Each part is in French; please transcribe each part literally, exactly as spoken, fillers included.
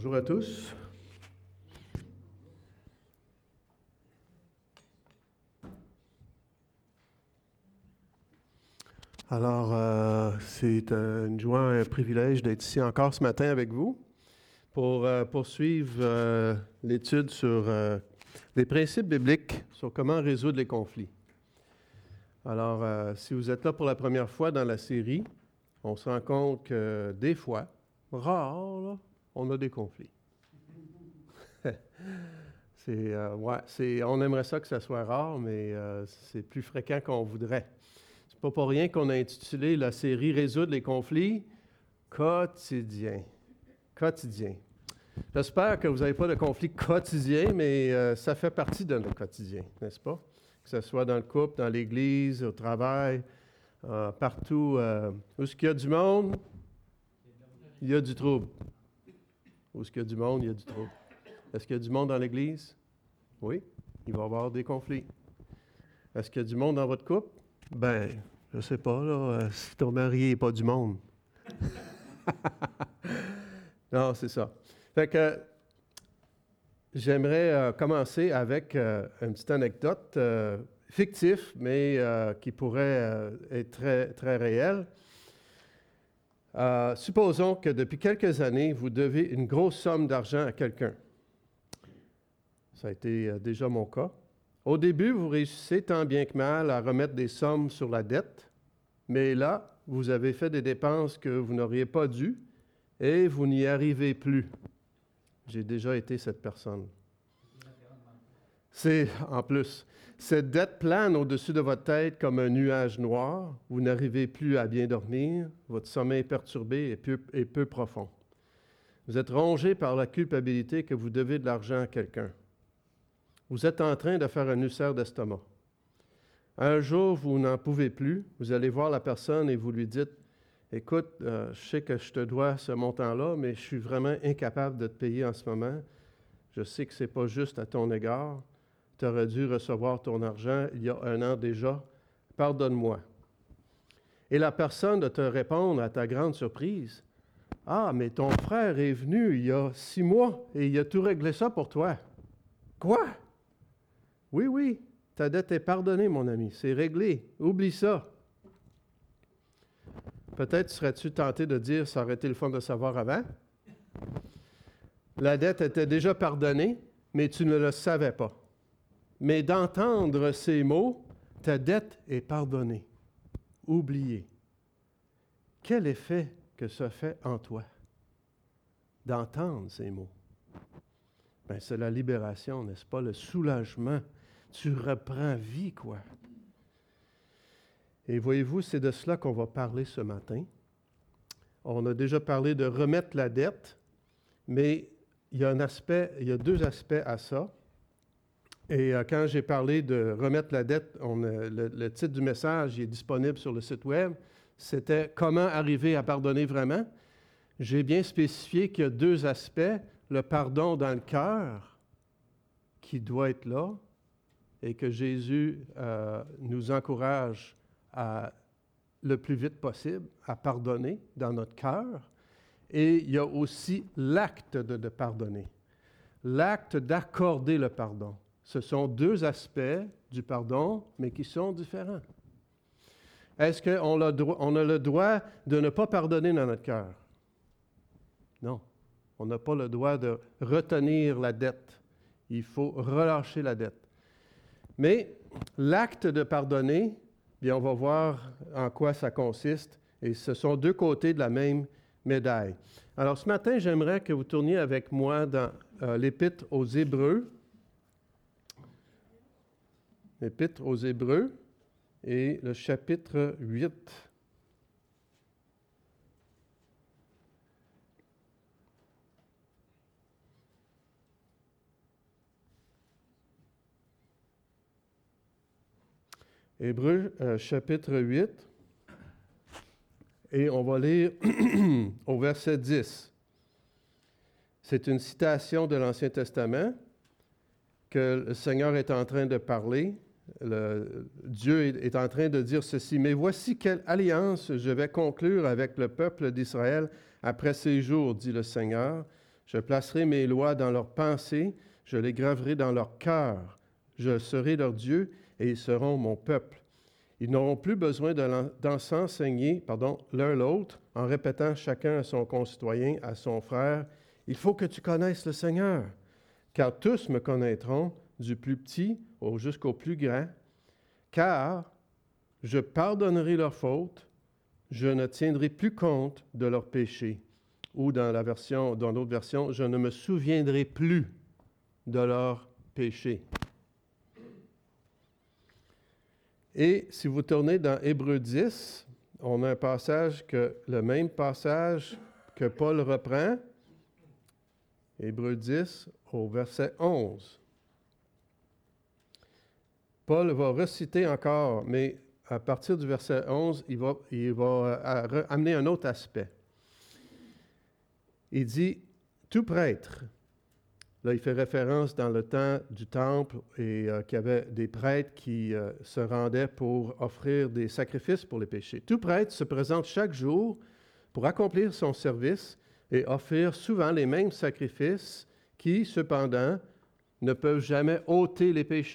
Bonjour à tous. Alors, euh, c'est euh, une joie, un privilège d'être ici encore ce matin avec vous pour euh, poursuivre euh, l'étude sur euh, les principes bibliques sur comment résoudre les conflits. Alors, euh, si vous êtes là pour la première fois dans la série, on se rend compte que des fois, rare, là, on a des conflits. c'est, euh, ouais, c'est, on aimerait ça que ça soit rare, mais euh, c'est plus fréquent qu'on voudrait. C'est pas pour rien qu'on a intitulé la série « Résoudre les conflits quotidiens ». Quotidien. J'espère que vous n'avez pas de conflits quotidiens, mais euh, ça fait partie de notre quotidien, n'est-ce pas? Que ce soit dans le couple, dans l'Église, au travail, euh, partout. Euh, où est-ce qu'il y a du monde, il y a du trouble. Où est-ce qu'il y a du monde, il y a du trouble. Est-ce qu'il y a du monde dans l'Église? Oui, il va y avoir des conflits. Est-ce qu'il y a du monde dans votre couple? Ben, je sais pas, là, euh, si ton mari n'est pas du monde. Non, c'est ça. Fait que j'aimerais euh, commencer avec euh, une petite anecdote euh, fictive, mais euh, qui pourrait euh, être très, très réelle. Euh, supposons que depuis quelques années, vous devez une grosse somme d'argent à quelqu'un. Ça a été euh, déjà mon cas. Au début, vous réussissez tant bien que mal à remettre des sommes sur la dette, mais là, vous avez fait des dépenses que vous n'auriez pas dû et vous n'y arrivez plus. J'ai déjà été cette personne. C'est, en plus, cette dette plane au-dessus de votre tête comme un nuage noir. Vous n'arrivez plus à bien dormir, votre sommeil perturbé et peu, et peu profond. Vous êtes rongé par la culpabilité que vous devez de l'argent à quelqu'un. Vous êtes en train de faire un ulcère d'estomac. Un jour, vous n'en pouvez plus, vous allez voir la personne et vous lui dites « Écoute, euh, je sais que je te dois ce montant-là, mais je suis vraiment incapable de te payer en ce moment. Je sais que ce n'est pas juste à ton égard. Tu aurais dû recevoir ton argent il y a un an déjà. Pardonne-moi. » Et la personne de te répondre à ta grande surprise « Ah, mais ton frère est venu il y a six mois et il a tout réglé ça pour toi. » Quoi? Oui, oui, ta dette est pardonnée, mon ami. C'est réglé. Oublie ça. Peut-être serais-tu tenté de dire, ça aurait été le fun de savoir avant. La dette était déjà pardonnée, mais tu ne le savais pas. Mais d'entendre ces mots, ta dette est pardonnée. Oubliez. Quel effet que ça fait en toi d'entendre ces mots? Bien, c'est la libération, n'est-ce pas? Le soulagement. Tu reprends vie, quoi. Et voyez-vous, c'est de cela qu'on va parler ce matin. On a déjà parlé de remettre la dette, mais il y a un aspect, il y a deux aspects à ça. Et euh, quand j'ai parlé de remettre la dette, on a, le, le titre du message il est disponible sur le site web. C'était « Comment arriver à pardonner vraiment ?» J'ai bien spécifié qu'il y a deux aspects. Le pardon dans le cœur qui doit être là et que Jésus euh, nous encourage à, le plus vite possible à pardonner dans notre cœur. Et il y a aussi l'acte de, de pardonner, l'acte d'accorder le pardon. Ce sont deux aspects du pardon, mais qui sont différents. Est-ce qu'on a, on a le droit de ne pas pardonner dans notre cœur? Non. On n'a pas le droit de retenir la dette. Il faut relâcher la dette. Mais l'acte de pardonner, bien, on va voir en quoi ça consiste. Et ce sont deux côtés de la même médaille. Alors, ce matin, j'aimerais que vous tourniez avec moi dans euh, l'Épître aux Hébreux. L'Épître aux Hébreux et le chapitre huit. Hébreux, euh, chapitre huit, et on va lire au verset dix. C'est une citation de l'Ancien Testament que le Seigneur est en train de parler. Le, Dieu est, est en train de dire ceci. « Mais voici quelle alliance je vais conclure avec le peuple d'Israël après ces jours, dit le Seigneur. Je placerai mes lois dans leurs pensées, je les graverai dans leur cœur. Je serai leur Dieu et ils seront mon peuple. Ils n'auront plus besoin de, d'en s'enseigner pardon, l'un l'autre en répétant chacun à son concitoyen, à son frère, « Il faut que tu connaisses le Seigneur, car tous me connaîtront, du plus petit jusqu'au plus grand, car je pardonnerai leurs fautes, je ne tiendrai plus compte de leurs péchés. » Ou dans la version, dans d'autres versions, « Je ne me souviendrai plus de leurs péchés. » Et si vous tournez dans Hébreux dix, on a un passage, que, le même passage que Paul reprend, Hébreux dix, au verset onze. Paul va reciter encore, mais à partir du verset onze, il va, il va amener un autre aspect. Il dit, « Tout prêtre », là il fait référence dans le temps du temple et euh, qu'il y avait des prêtres qui euh, se rendaient pour offrir des sacrifices pour les péchés. « Tout prêtre se présente chaque jour pour accomplir son service et offrir souvent les mêmes sacrifices qui, cependant, ne peuvent jamais ôter les péchés. »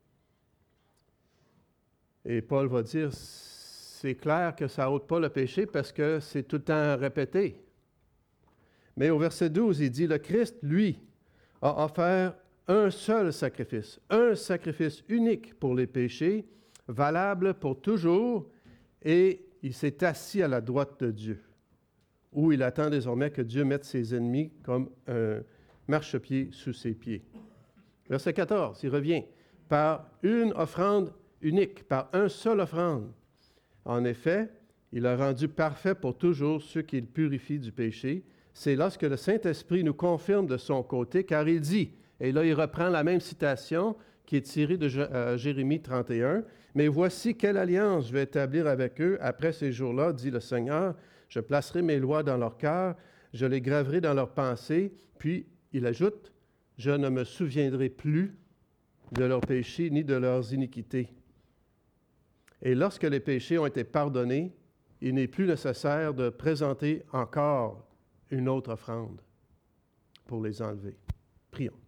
Et Paul va dire, c'est clair que ça n'ôte pas le péché parce que c'est tout le temps répété. Mais au verset douze, il dit, « Le Christ, lui, a offert un seul sacrifice, un sacrifice unique pour les péchés, valable pour toujours, et il s'est assis à la droite de Dieu, où il attend désormais que Dieu mette ses ennemis comme un marchepied sous ses pieds. » Verset quatorze, il revient, « Par une offrande unique, par un seul offrande. En effet, il a rendu parfait pour toujours ceux qu'il purifie du péché. C'est lorsque le Saint-Esprit nous confirme de son côté, car il dit, et là il reprend la même citation qui est tirée de euh, Jérémie trente et un, « Mais voici quelle alliance je vais établir avec eux après ces jours-là, dit le Seigneur. Je placerai mes lois dans leur cœur, je les graverai dans leurs pensées. » Puis il ajoute, « Je ne me souviendrai plus de leurs péchés ni de leurs iniquités. » Et lorsque les péchés ont été pardonnés, il n'est plus nécessaire de présenter encore une autre offrande pour les enlever. Prions.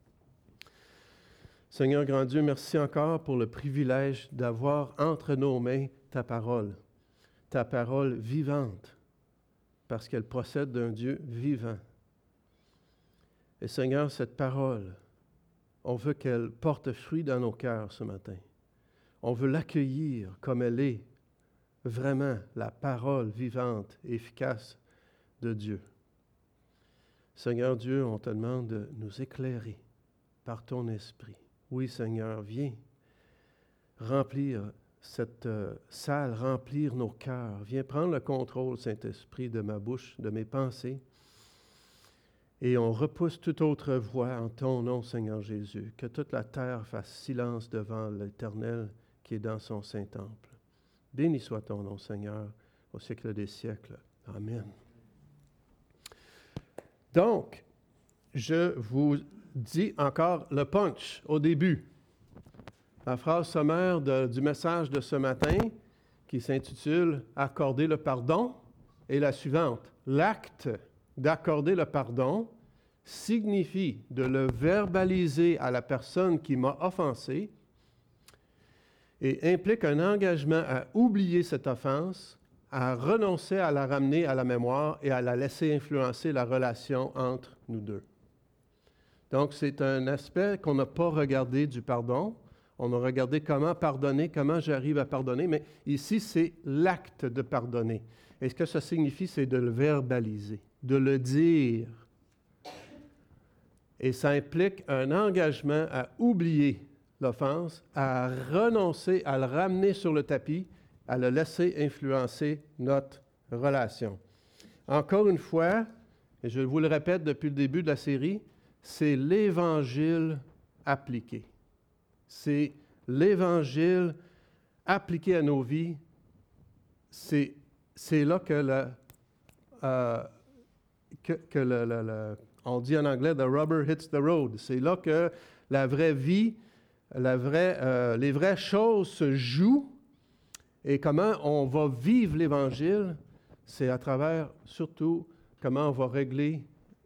Seigneur grand Dieu, merci encore pour le privilège d'avoir entre nos mains ta parole, ta parole vivante, parce qu'elle procède d'un Dieu vivant. Et Seigneur, cette parole, on veut qu'elle porte fruit dans nos cœurs ce matin. On veut l'accueillir comme elle est, vraiment la parole vivante et efficace de Dieu. Seigneur Dieu, on te demande de nous éclairer par ton esprit. Oui, Seigneur, viens remplir cette euh, salle, remplir nos cœurs. Viens prendre le contrôle, Saint-Esprit, de ma bouche, de mes pensées. Et on repousse toute autre voix en ton nom, Seigneur Jésus. Que toute la terre fasse silence devant l'Éternel qui est dans son Saint-Temple. Béni soit ton nom, Seigneur, au siècle des siècles. Amen. Donc, je vous dis encore le punch au début. La phrase sommaire de, du message de ce matin, qui s'intitule « Accorder le pardon », est la suivante. L'acte d'accorder le pardon signifie de le verbaliser à la personne qui m'a offensé et implique un engagement à oublier cette offense, à renoncer à la ramener à la mémoire et à la laisser influencer la relation entre nous deux. Donc, c'est un aspect qu'on n'a pas regardé du pardon. On a regardé comment pardonner, comment j'arrive à pardonner, mais ici, c'est l'acte de pardonner. Et ce que ça signifie, c'est de le verbaliser, de le dire. Et ça implique un engagement à oublier l'offense, à renoncer, à le ramener sur le tapis, à le laisser influencer notre relation. Encore une fois, et je vous le répète depuis le début de la série, c'est l'Évangile appliqué. C'est l'Évangile appliqué à nos vies. C'est, c'est là que, le, euh, que, que le, le, le, on dit en anglais « the rubber hits the road ». C'est là que la vraie vie, la vraie, euh, les vraies choses se jouent. Et comment on va vivre l'Évangile, c'est à travers surtout comment on va régler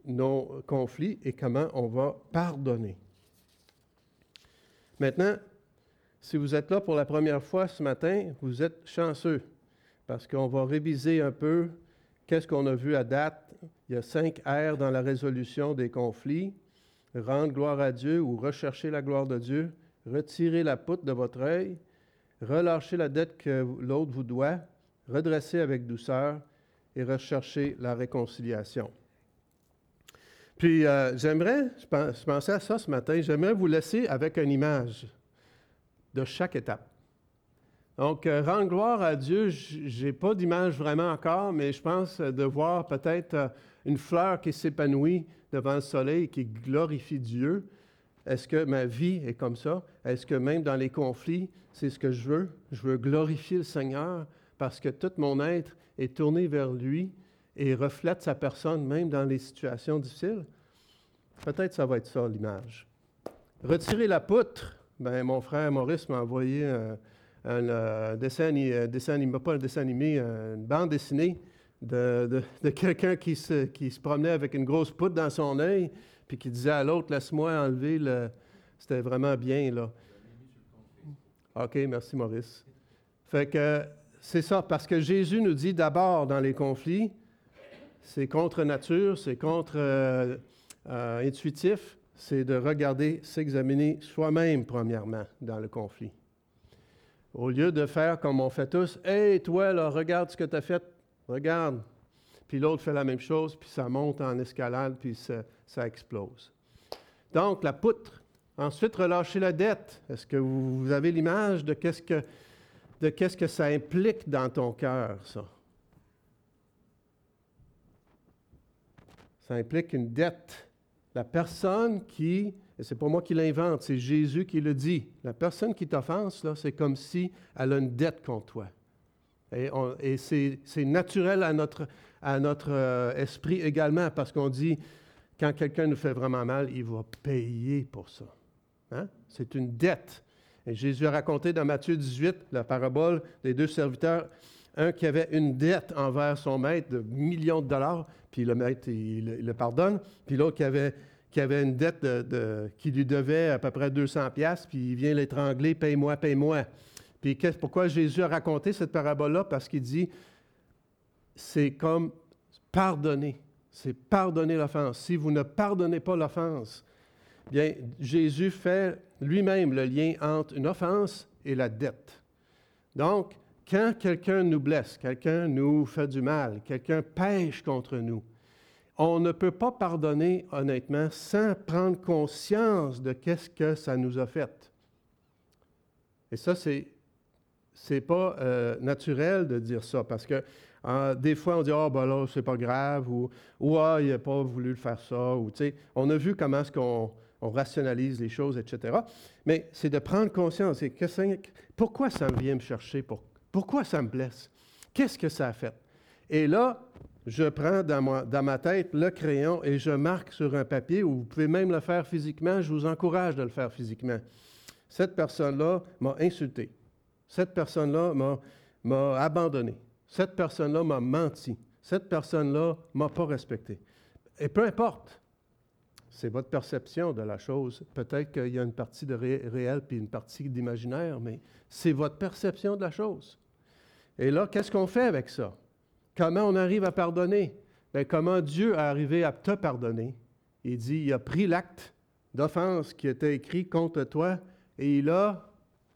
nos conflits et comment on va pardonner. Maintenant, si vous êtes là pour la première fois ce matin, vous êtes chanceux parce qu'on va réviser un peu qu'est-ce qu'on a vu à date. Il y a cinq R dans la résolution des conflits. Rendre gloire à Dieu ou rechercher la gloire de Dieu, retirer la poutre de votre œil, relâcher la dette que l'autre vous doit, redresser avec douceur et rechercher la réconciliation. Puis, euh, j'aimerais, je, pense, je pensais à ça ce matin, j'aimerais vous laisser avec une image de chaque étape. Donc, euh, rendre gloire à Dieu, je n'ai pas d'image vraiment encore, mais je pense de voir peut-être euh, une fleur qui s'épanouit devant le soleil, qui glorifie Dieu. Est-ce que ma vie est comme ça? Est-ce que même dans les conflits, c'est ce que je veux? Je veux glorifier le Seigneur parce que tout mon être est tourné vers lui et reflète sa personne, même dans les situations difficiles. Peut-être ça va être ça, l'image. Retirer la poutre. Bien, mon frère Maurice m'a envoyé un, un, un dessin, un dessin animé, pas un dessin animé, une bande dessinée de, de, de quelqu'un qui se, qui se promenait avec une grosse poutre dans son œil, puis qui disait à l'autre, laisse-moi enlever le... C'était vraiment bien, là. OK, merci Maurice. Fait que c'est ça, parce que Jésus nous dit d'abord dans les conflits, c'est contre nature, c'est contre euh, euh, intuitif, c'est de regarder, s'examiner soi-même premièrement dans le conflit. Au lieu de faire comme on fait tous, « Hey, toi, là, regarde ce que tu as fait, regarde. » Puis l'autre fait la même chose, puis ça monte en escalade, puis ça, ça explose. Donc, la poutre. Ensuite, relâcher la dette. Est-ce que vous avez l'image de qu'est-ce que, de qu'est-ce que ça implique dans ton cœur, ça? Ça implique une dette. La personne qui, et c'est pas moi qui l'invente, c'est Jésus qui le dit, la personne qui t'offense, là, c'est comme si elle a une dette contre toi. Et, on, et c'est, c'est naturel à notre, à notre euh, esprit également, parce qu'on dit, quand quelqu'un nous fait vraiment mal, il va payer pour ça. Hein? C'est une dette. Et Jésus a raconté dans Matthieu dix-huit, la parabole des deux serviteurs, un qui avait une dette envers son maître de millions de dollars, puis le maître, il, il le pardonne, puis l'autre qui avait, qui avait une dette de, de, qui lui devait à peu près deux cents piastres, puis il vient l'étrangler, « Paye-moi, paye-moi ». Puis pourquoi Jésus a raconté cette parabole-là? Parce qu'il dit, c'est comme pardonner, c'est pardonner l'offense. Si vous ne pardonnez pas l'offense, bien, Jésus fait lui-même le lien entre une offense et la dette. Donc, quand quelqu'un nous blesse, quelqu'un nous fait du mal, quelqu'un pêche contre nous, on ne peut pas pardonner honnêtement sans prendre conscience de qu'est-ce que ça nous a fait. Et ça, c'est, c'est pas euh, naturel de dire ça, parce que euh, des fois, on dit « Ah, oh, ben là, c'est pas grave » ou « ou ah, il n'a pas voulu le faire ça » ou tu sais, on a vu comment est-ce qu'on on rationalise les choses, et cetera. Mais c'est de prendre conscience. Et que ça, pourquoi ça vient me chercher? Pour, pourquoi ça me blesse? Qu'est-ce que ça a fait? Et là, je prends dans ma, dans ma tête le crayon et je marque sur un papier, ou vous pouvez même le faire physiquement, je vous encourage de le faire physiquement. Cette personne-là m'a insulté. Cette personne-là m'a, m'a abandonné. Cette personne-là m'a menti. Cette personne-là ne m'a pas respecté. Et peu importe. C'est votre perception de la chose. Peut-être qu'il y a une partie de ré- réel puis une partie d'imaginaire, mais c'est votre perception de la chose. Et là, qu'est-ce qu'on fait avec ça? Comment on arrive à pardonner? Bien, comment Dieu a arrivé à te pardonner? Il dit, il a pris l'acte d'offense qui était écrit contre toi et il a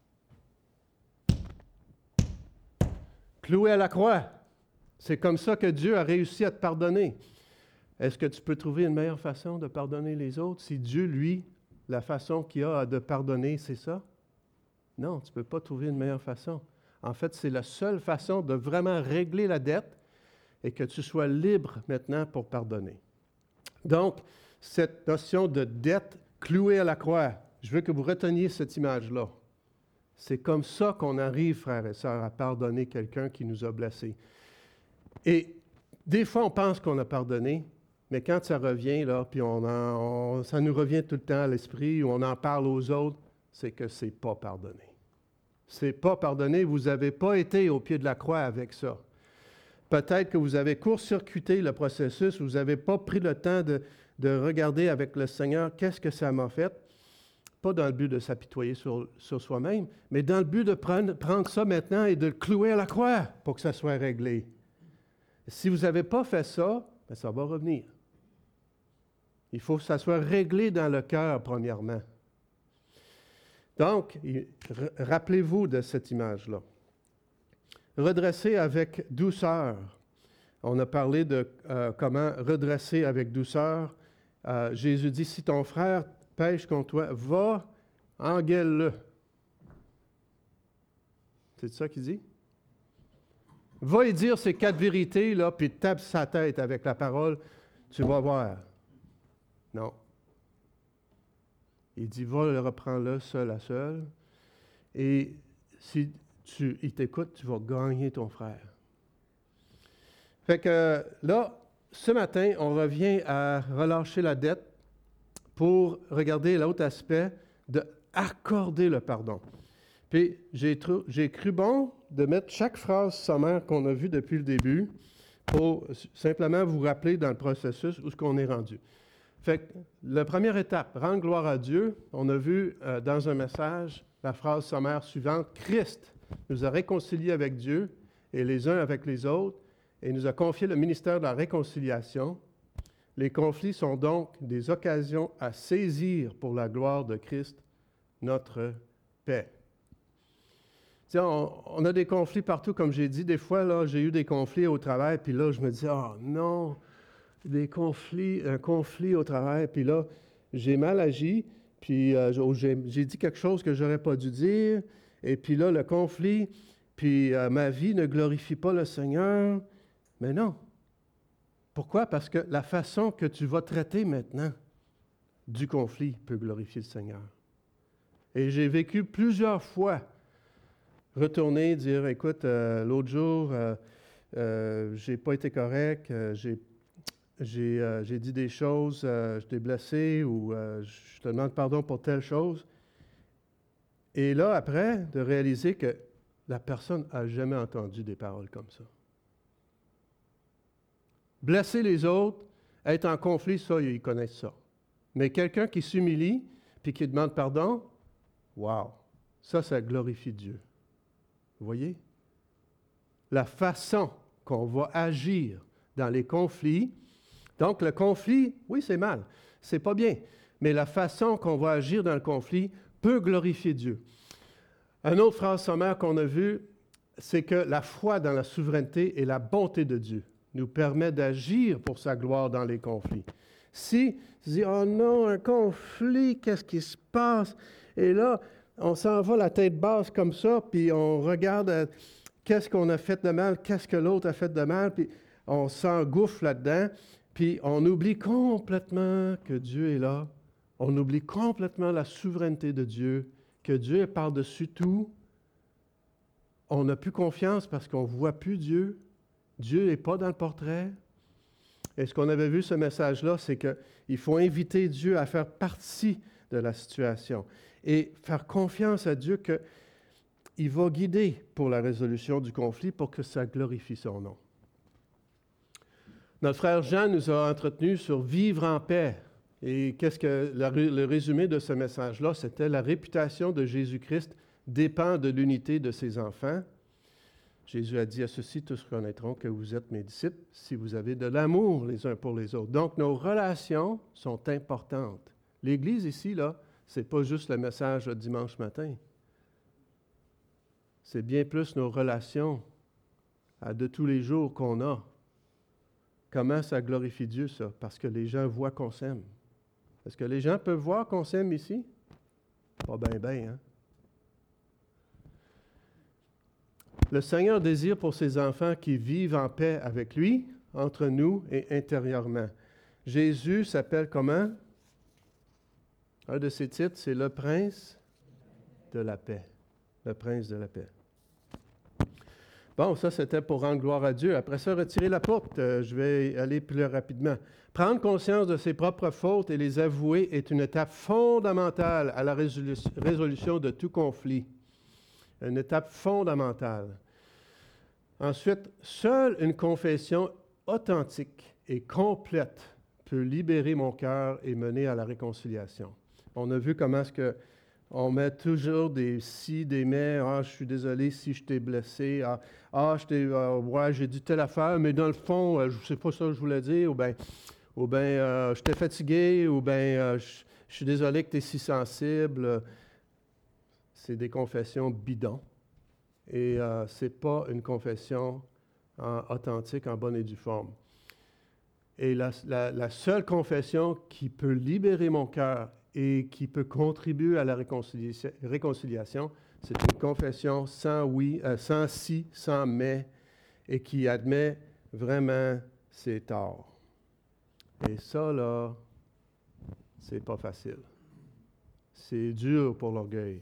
cloué à la croix. C'est comme ça que Dieu a réussi à te pardonner. Est-ce que tu peux trouver une meilleure façon de pardonner les autres si Dieu, lui, la façon qu'il a de pardonner, c'est ça? Non, tu ne peux pas trouver une meilleure façon. En fait, c'est la seule façon de vraiment régler la dette et que tu sois libre maintenant pour pardonner. Donc, cette notion de dette clouée à la croix, je veux que vous reteniez cette image-là. C'est comme ça qu'on arrive, frères et sœurs, à pardonner quelqu'un qui nous a blessés. Et des fois, on pense qu'on a pardonné, mais quand ça revient, là, puis on en, on, ça nous revient tout le temps à l'esprit, ou on en parle aux autres, c'est que c'est pas pardonné. C'est pas pardonné, vous n'avez pas été au pied de la croix avec ça. Peut-être que vous avez court-circuité le processus, vous n'avez pas pris le temps de, de regarder avec le Seigneur qu'est-ce que ça m'a fait. Pas dans le but de s'apitoyer sur, sur soi-même, mais dans le but de prendre, prendre ça maintenant et de le clouer à la croix pour que ça soit réglé. Si vous n'avez pas fait ça, bien, ça va revenir. Il faut que ça soit réglé dans le cœur, premièrement. Donc, rappelez-vous de cette image-là. Redresser avec douceur. On a parlé de euh, comment redresser avec douceur. Euh, Jésus dit, si ton frère pêche contre toi, va, engueule-le. C'est ça qu'il dit? Va y dire ces quatre vérités, là, puis tape sa tête avec la parole, tu vas voir. Non. Il dit, va, le reprends-le seul à seul. Et si tu, il t'écoute, tu vas gagner ton frère. Fait que là, ce matin, on revient à relâcher la dette pour regarder l'autre aspect de accorder le pardon. Puis, j'ai, tr- j'ai cru bon de mettre chaque phrase sommaire qu'on a vue depuis le début pour simplement vous rappeler dans le processus où est-ce qu'on est rendu. Fait que la première étape, rendre gloire à Dieu, on a vu euh, dans un message la phrase sommaire suivante, Christ nous a réconciliés avec Dieu et les uns avec les autres et nous a confié le ministère de la réconciliation. Les conflits sont donc des occasions à saisir pour la gloire de Christ, notre paix. On, on a des conflits partout, comme j'ai dit. Des fois, là, j'ai eu des conflits au travail, puis là, je me dis, oh non, des conflits, un conflit au travail, puis là, j'ai mal agi, puis euh, j'ai, j'ai dit quelque chose que je n'aurais pas dû dire, et puis là, le conflit, puis euh, ma vie ne glorifie pas le Seigneur. Mais non. Pourquoi? Parce que la façon que tu vas traiter maintenant du conflit peut glorifier le Seigneur. Et j'ai vécu plusieurs fois retourner, dire, écoute, euh, l'autre jour, euh, euh, j'ai pas été correct, euh, j'ai, j'ai, euh, j'ai dit des choses, euh, je t'ai blessé ou euh, je te demande pardon pour telle chose. Et là, après, de réaliser que la personne n'a jamais entendu des paroles comme ça. Blesser les autres, être en conflit, ça, ils connaissent ça. Mais quelqu'un qui s'humilie puis qui demande pardon, wow, ça, ça glorifie Dieu. Vous voyez? La façon qu'on va agir dans les conflits. Donc, le conflit, oui, c'est mal. C'est pas bien. Mais la façon qu'on va agir dans le conflit peut glorifier Dieu. Une autre phrase sommaire qu'on a vue, c'est que la foi dans la souveraineté et la bonté de Dieu nous permet d'agir pour sa gloire dans les conflits. Si tu dis, oh non, un conflit, qu'est-ce qui se passe? Et là, on s'en va la tête basse comme ça, puis on regarde euh, qu'est-ce qu'on a fait de mal, qu'est-ce que l'autre a fait de mal, puis on s'engouffre là-dedans, puis on oublie complètement que Dieu est là. On oublie complètement la souveraineté de Dieu, que Dieu est par-dessus tout. On n'a plus confiance parce qu'on ne voit plus Dieu. Dieu n'est pas dans le portrait. Et ce qu'on avait vu, ce message-là, c'est qu'il faut inviter Dieu à faire partie de la situation et faire confiance à Dieu qu'il va guider pour la résolution du conflit pour que ça glorifie son nom. Notre frère Jean nous a entretenus sur vivre en paix. Et qu'est-ce que le résumé de ce message-là? C'était la réputation de Jésus-Christ dépend de l'unité de ses enfants. Jésus a dit à ceux-ci, tous connaîtront que vous êtes mes disciples si vous avez de l'amour les uns pour les autres. Donc, nos relations sont importantes. L'Église ici, là, ce n'est pas juste le message le dimanche matin. C'est bien plus nos relations à de tous les jours qu'on a. Comment ça glorifie Dieu, ça? Parce que les gens voient qu'on s'aime. Est-ce que les gens peuvent voir qu'on s'aime ici? Pas bien, bien, hein? Le Seigneur désire pour ses enfants qui vivent en paix avec lui, entre nous et intérieurement. Jésus s'appelle comment? Un de ses titres, c'est le prince de la paix. Le prince de la paix. Bon, ça, c'était pour rendre gloire à Dieu. Après ça, retirer la porte. Euh, je vais aller plus rapidement. Prendre conscience de ses propres fautes et les avouer est une étape fondamentale à la résolution de tout conflit. Une étape fondamentale. Ensuite, seule une confession authentique et complète peut libérer mon cœur et mener à la réconciliation. On a vu comment est-ce que on met toujours des si, des mais. Ah, je suis désolé si je t'ai blessé. Ah, ah je t'ai, euh, ouais, j'ai dit telle affaire, mais dans le fond, euh, je ne sais pas ça que je voulais dire. Ou bien, ou bien euh, je t'ai fatigué. Ou bien, euh, je, je suis désolé que tu es si sensible. C'est des confessions bidons. Et euh, ce n'est pas une confession en, authentique, en bonne et due forme. Et la, la, la seule confession qui peut libérer mon cœur et qui peut contribuer à la réconciliation, réconciliation c'est une confession sans oui, euh, sans si, sans mais, et qui admet vraiment ses torts. Et ça, là, c'est pas facile. C'est dur pour l'orgueil.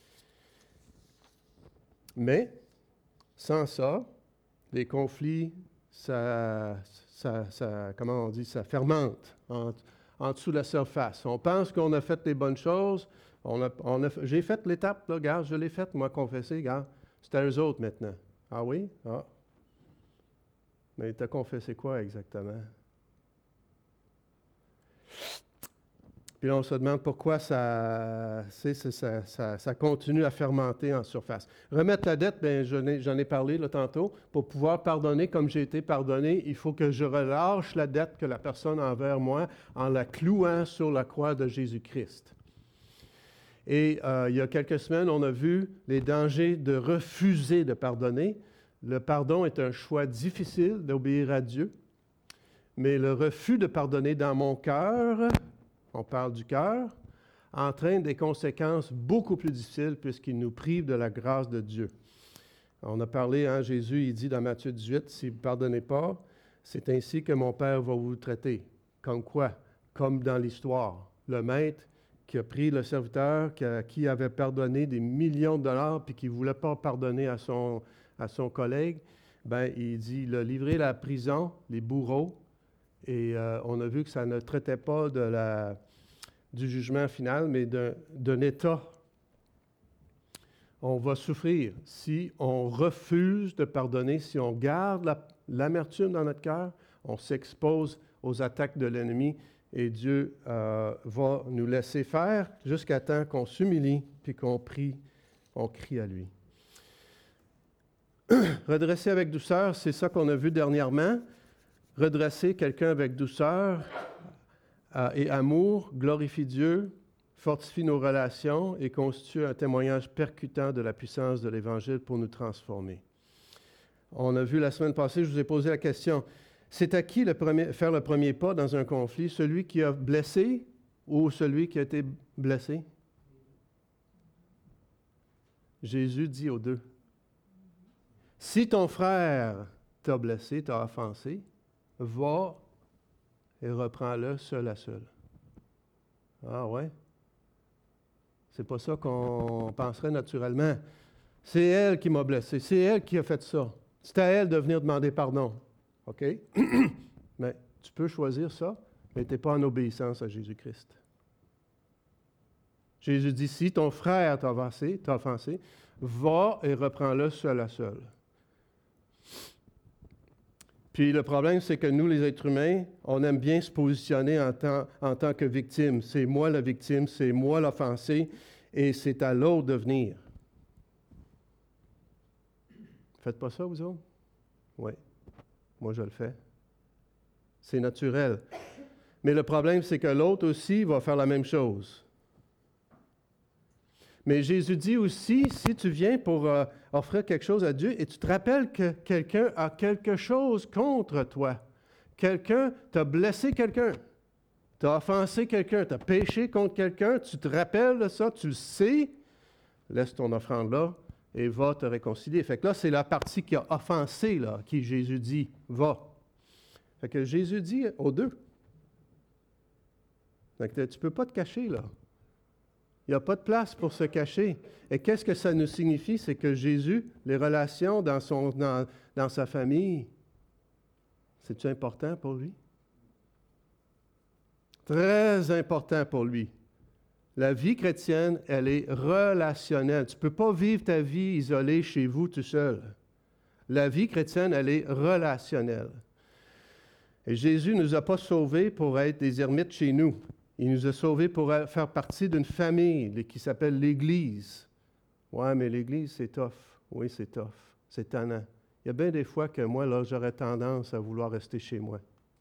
Mais, sans ça, les conflits, ça, ça, ça comment on dit, ça fermente en, en dessous de la surface. On pense qu'on a fait les bonnes choses. On a, on a, j'ai fait l'étape, là, regarde, je l'ai faite, moi, confesser, regarde. C'est à eux autres maintenant. Ah oui? Ah. Mais tu as confessé quoi exactement? Puis là, on se demande pourquoi ça, ça, ça, ça, ça continue à fermenter en surface. Remettre la dette, bien, j'en ai, j'en ai parlé là, tantôt. Pour pouvoir pardonner comme j'ai été pardonné, il faut que je relâche la dette que la personne a envers moi en la clouant sur la croix de Jésus-Christ. Et euh, il y a quelques semaines, on a vu les dangers de refuser de pardonner. Le pardon est un choix difficile d'obéir à Dieu, mais le refus de pardonner dans mon cœur, on parle du cœur, entraîne des conséquences beaucoup plus difficiles puisqu'il nous prive de la grâce de Dieu. On a parlé, hein, Jésus, il dit dans Matthieu dix-huit, « Si vous ne pardonnez pas, c'est ainsi que mon Père va vous traiter. » Comme quoi? Comme dans l'histoire. Le maître qui a pris le serviteur, qui, a, qui avait pardonné des millions de dollars puis qui ne voulait pas pardonner à son, à son collègue, ben, il dit, il a livré la prison, les bourreaux, et euh, on a vu que ça ne traitait pas de la, du jugement final, mais d'un, d'un état. On va souffrir si on refuse de pardonner, si on garde la, l'amertume dans notre cœur, on s'expose aux attaques de l'ennemi et Dieu euh, va nous laisser faire jusqu'à temps qu'on s'humilie puis qu'on prie, on crie à lui. Redresser avec douceur, c'est ça qu'on a vu dernièrement. Redresser quelqu'un avec douceur euh, et amour glorifie Dieu, fortifie nos relations et constitue un témoignage percutant de la puissance de l'Évangile pour nous transformer. On a vu la semaine passée, je vous ai posé la question, c'est à qui le premier, faire le premier pas dans un conflit, celui qui a blessé ou celui qui a été blessé? Jésus dit aux deux. Si ton frère t'a blessé, t'a offensé, va et reprends-le seul à seul. Ah ouais? C'est pas ça qu'on penserait naturellement. C'est elle qui m'a blessé, c'est elle qui a fait ça. C'est à elle de venir demander pardon. OK? Mais tu peux choisir ça, mais tu n'es pas en obéissance à Jésus-Christ. Jésus dit, si ton frère t'a offensé, t'a offensé, va et reprends-le seul à seul. Puis le problème, c'est que nous, les êtres humains, on aime bien se positionner en tant, en tant que victime. C'est moi la victime, c'est moi l'offensé, et c'est à l'autre de venir. Faites pas ça, vous autres? Oui. Moi, je le fais. C'est naturel. Mais le problème, c'est que l'autre aussi va faire la même chose. Mais Jésus dit aussi, si tu viens pour euh, offrir quelque chose à Dieu et tu te rappelles que quelqu'un a quelque chose contre toi, quelqu'un t'a blessé quelqu'un, t'a offensé quelqu'un, t'a péché contre quelqu'un, tu te rappelles de ça, tu le sais, laisse ton offrande là et va te réconcilier. Fait que là, c'est la partie qui a offensé, là, qui Jésus dit, va. Fait que Jésus dit aux deux. Fait que tu ne peux pas te cacher, là. Il n'y a pas de place pour se cacher. Et qu'est-ce que ça nous signifie? C'est que Jésus, les relations dans, son, dans, dans sa famille, c'est-tu important pour lui? Très important pour lui. La vie chrétienne, elle est relationnelle. Tu ne peux pas vivre ta vie isolée chez vous tout seul. La vie chrétienne, elle est relationnelle. Et Jésus ne nous a pas sauvés pour être des ermites chez nous. Il nous a sauvés pour faire partie d'une famille qui s'appelle l'Église. Ouais, mais l'Église, c'est tough. Oui, c'est tough. C'est tannant. Il y a bien des fois que moi, là, j'aurais tendance à vouloir rester chez moi.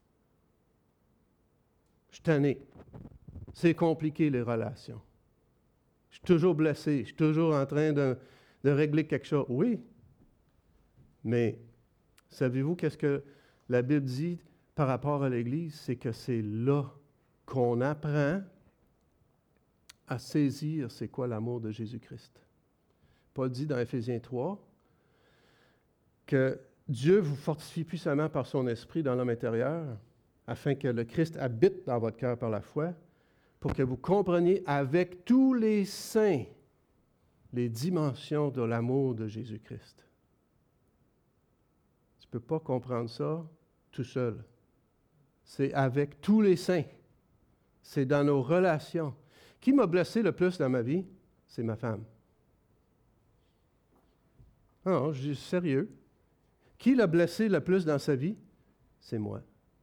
Je suis tanné. C'est compliqué, les relations. Je suis toujours blessé. Je suis toujours en train de, de régler quelque chose. Oui. Mais savez-vous qu'est-ce que la Bible dit par rapport à l'Église? C'est que c'est là qu'on apprend à saisir c'est quoi l'amour de Jésus-Christ. Paul dit dans Éphésiens trois que Dieu vous fortifie puissamment par son esprit dans l'homme intérieur, afin que le Christ habite dans votre cœur par la foi, pour que vous compreniez avec tous les saints les dimensions de l'amour de Jésus-Christ. Tu ne peux pas comprendre ça tout seul. C'est avec tous les saints. C'est dans nos relations. Qui m'a blessé le plus dans ma vie? C'est ma femme. Non, je suis sérieux. Qui l'a blessé le plus dans sa vie? C'est moi.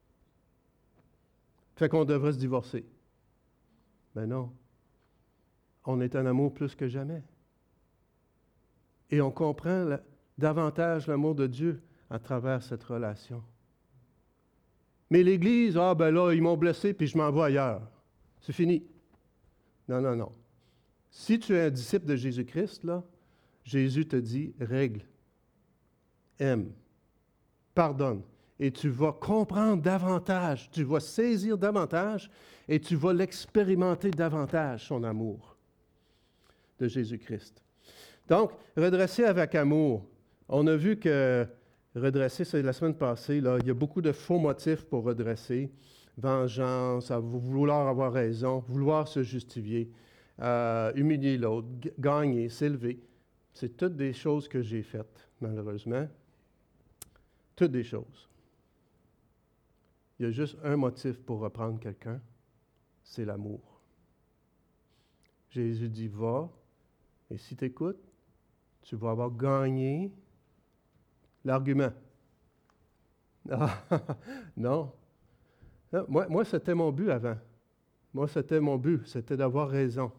Fait qu'on devrait se divorcer. Mais non. On est en amour plus que jamais. Et on comprend la, davantage l'amour de Dieu à travers cette relation. Mais l'Église, ah ben là, ils m'ont blessé puis je m'en vais ailleurs. C'est fini. Non, non, non. Si tu es un disciple de Jésus-Christ, là, Jésus te dit, règle, aime, pardonne. Et tu vas comprendre davantage, tu vas saisir davantage et tu vas l'expérimenter davantage, son amour de Jésus-Christ. Donc, redresser avec amour. On a vu que redresser, c'est la semaine passée, là, il y a beaucoup de faux motifs pour redresser. Vengeance, à vouloir avoir raison, vouloir se justifier, euh, humilier l'autre, g- gagner, s'élever. C'est toutes des choses que j'ai faites, malheureusement. Toutes des choses. Il y a juste un motif pour reprendre quelqu'un, c'est l'amour. Jésus dit, va, et si tu écoutes, tu vas avoir gagné l'argument. Ah, non. non. Moi, moi, c'était mon but avant. Moi, c'était mon but, c'était d'avoir raison.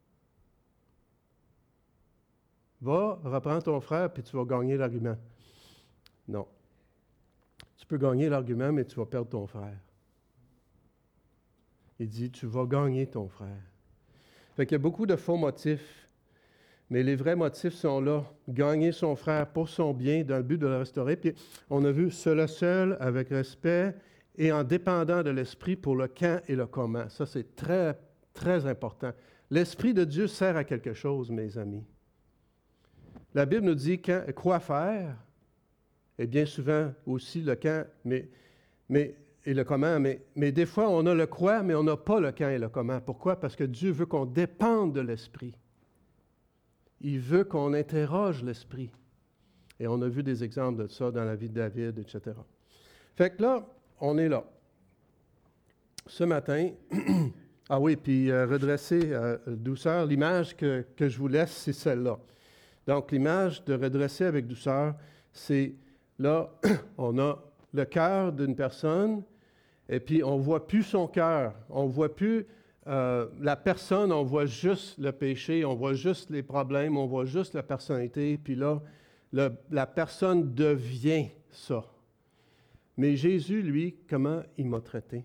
Va, reprends ton frère, puis tu vas gagner l'argument. Non. Tu peux gagner l'argument, mais tu vas perdre ton frère. Il dit, tu vas gagner ton frère. Fait qu'il y a beaucoup de faux motifs, mais les vrais motifs sont là. Gagner son frère pour son bien, dans le but de le restaurer. Puis on a vu cela seul, avec respect, et en dépendant de l'Esprit pour le quand et le comment. Ça, c'est très, très important. L'Esprit de Dieu sert à quelque chose, mes amis. La Bible nous dit quand, quoi faire, et bien souvent aussi le quand, mais, mais, et le comment, mais, mais des fois on a le quoi, mais on n'a pas le quand et le comment. Pourquoi? Parce que Dieu veut qu'on dépende de l'Esprit. Il veut qu'on interroge l'Esprit. Et on a vu des exemples de ça dans la vie de David, et cetera. Fait que là, on est là. Ce matin, ah oui, puis euh, redresser euh, douceur, l'image que, que je vous laisse, c'est celle-là. Donc, l'image de redresser avec douceur, c'est là, on a le cœur d'une personne, et puis on ne voit plus son cœur, on ne voit plus euh, la personne, on voit juste le péché, on voit juste les problèmes, on voit juste la personnalité, puis là, le, la personne devient ça. Mais Jésus, lui, comment il m'a traité?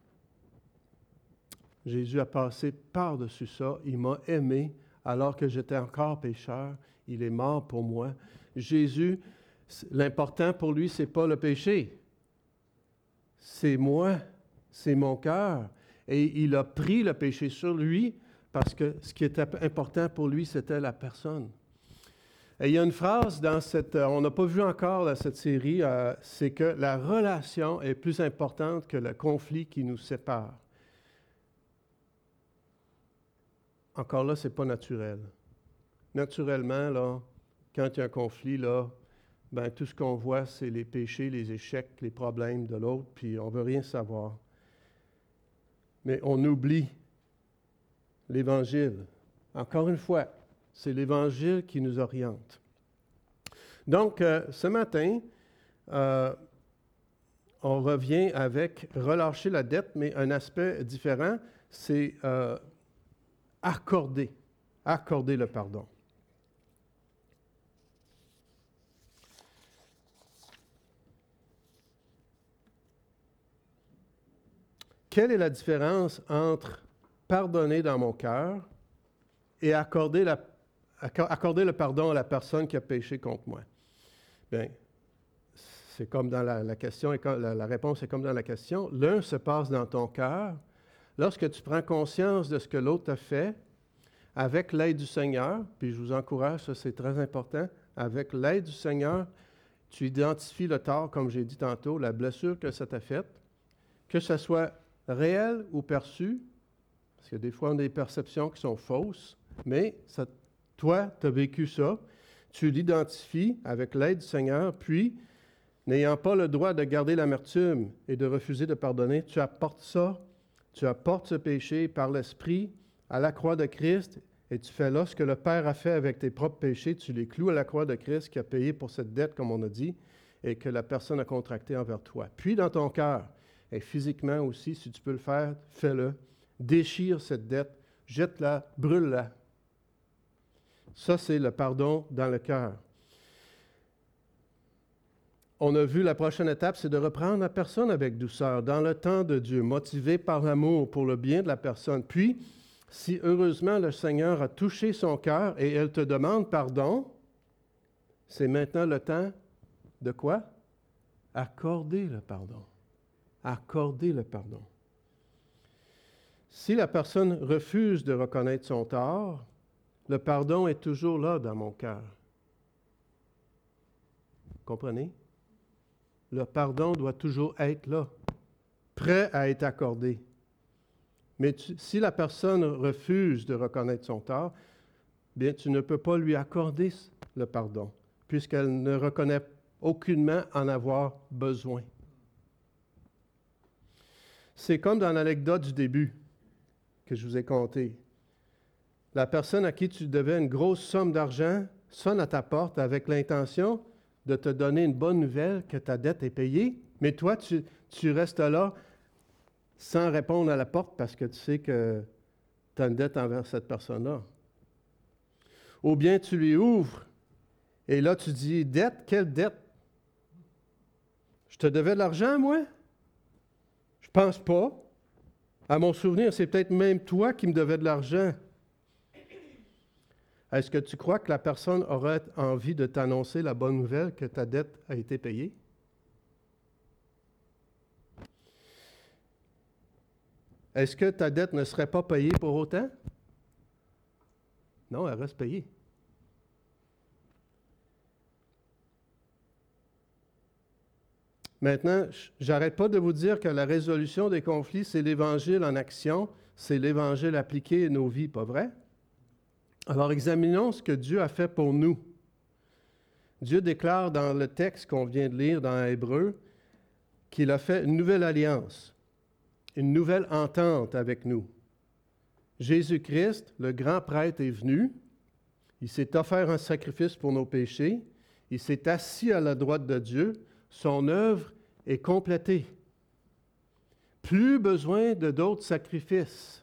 Jésus a passé par-dessus ça, il m'a aimé alors que j'étais encore pécheur, il est mort pour moi. Jésus, l'important pour lui, ce n'est pas le péché, c'est moi, c'est mon cœur. Et il a pris le péché sur lui parce que ce qui était important pour lui, c'était la personne. Et il y a une phrase dans cette, on n'a pas vu encore dans cette série, euh, c'est que la relation est plus importante que le conflit qui nous sépare. Encore là, ce n'est pas naturel. Naturellement, là, quand il y a un conflit, là, ben, tout ce qu'on voit, c'est les péchés, les échecs, les problèmes de l'autre, puis on ne veut rien savoir. Mais on oublie l'Évangile. Encore une fois, c'est l'Évangile qui nous oriente. Donc, euh, ce matin, euh, on revient avec relâcher la dette, mais un aspect différent, c'est euh, accorder, accorder le pardon. Quelle est la différence entre pardonner dans mon cœur et accorder, la, accorder le pardon à la personne qui a péché contre moi? Bien, c'est comme dans la, la question, la, la réponse est comme dans la question. L'un se passe dans ton cœur lorsque tu prends conscience de ce que l'autre a fait avec l'aide du Seigneur, puis je vous encourage, ça c'est très important, avec l'aide du Seigneur, tu identifies le tort, comme j'ai dit tantôt, la blessure que ça t'a faite, que ce soit réel ou perçu, parce que des fois on a des perceptions qui sont fausses, mais ça, toi, tu as vécu ça, tu l'identifies avec l'aide du Seigneur, puis, n'ayant pas le droit de garder l'amertume et de refuser de pardonner, tu apportes ça, tu apportes ce péché par l'Esprit à la croix de Christ, et tu fais là ce que le Père a fait avec tes propres péchés, tu les cloues à la croix de Christ qui a payé pour cette dette, comme on a dit, et que la personne a contractée envers toi. Puis dans ton cœur, et physiquement aussi, si tu peux le faire, fais-le. Déchire cette dette, jette-la, brûle-la. Ça, c'est le pardon dans le cœur. On a vu la prochaine étape, c'est de reprendre la personne avec douceur, dans le temps de Dieu, motivé par l'amour pour le bien de la personne. Puis, si heureusement le Seigneur a touché son cœur et elle te demande pardon, c'est maintenant le temps de quoi? Accorder le pardon. Accorder le pardon. Si la personne refuse de reconnaître son tort, le pardon est toujours là dans mon cœur. Comprenez? Le pardon doit toujours être là, prêt à être accordé. Mais tu, si la personne refuse de reconnaître son tort, bien, tu ne peux pas lui accorder le pardon, puisqu'elle ne reconnaît aucunement en avoir besoin. C'est comme dans l'anecdote du début que je vous ai contée. La personne à qui tu devais une grosse somme d'argent sonne à ta porte avec l'intention de te donner une bonne nouvelle que ta dette est payée, mais toi, tu, tu restes là sans répondre à la porte parce que tu sais que tu as une dette envers cette personne-là. Ou bien tu lui ouvres et là tu dis, dette, quelle dette? Je te devais de l'argent, moi? Je pense pas. À mon souvenir, c'est peut-être même toi qui me devais de l'argent. Est-ce que tu crois que la personne aurait envie de t'annoncer la bonne nouvelle que ta dette a été payée? Est-ce que ta dette ne serait pas payée pour autant? Non, elle reste payée. Maintenant, j'arrête pas de vous dire que la résolution des conflits, c'est l'Évangile en action, c'est l'Évangile appliqué à nos vies, pas vrai? Alors, examinons ce que Dieu a fait pour nous. Dieu déclare dans le texte qu'on vient de lire dans Hébreu qu'il a fait une nouvelle alliance, une nouvelle entente avec nous. Jésus-Christ, le grand prêtre, est venu. Il s'est offert un sacrifice pour nos péchés. Il s'est assis à la droite de Dieu. Son œuvre est complétée. Plus besoin de d'autres sacrifices.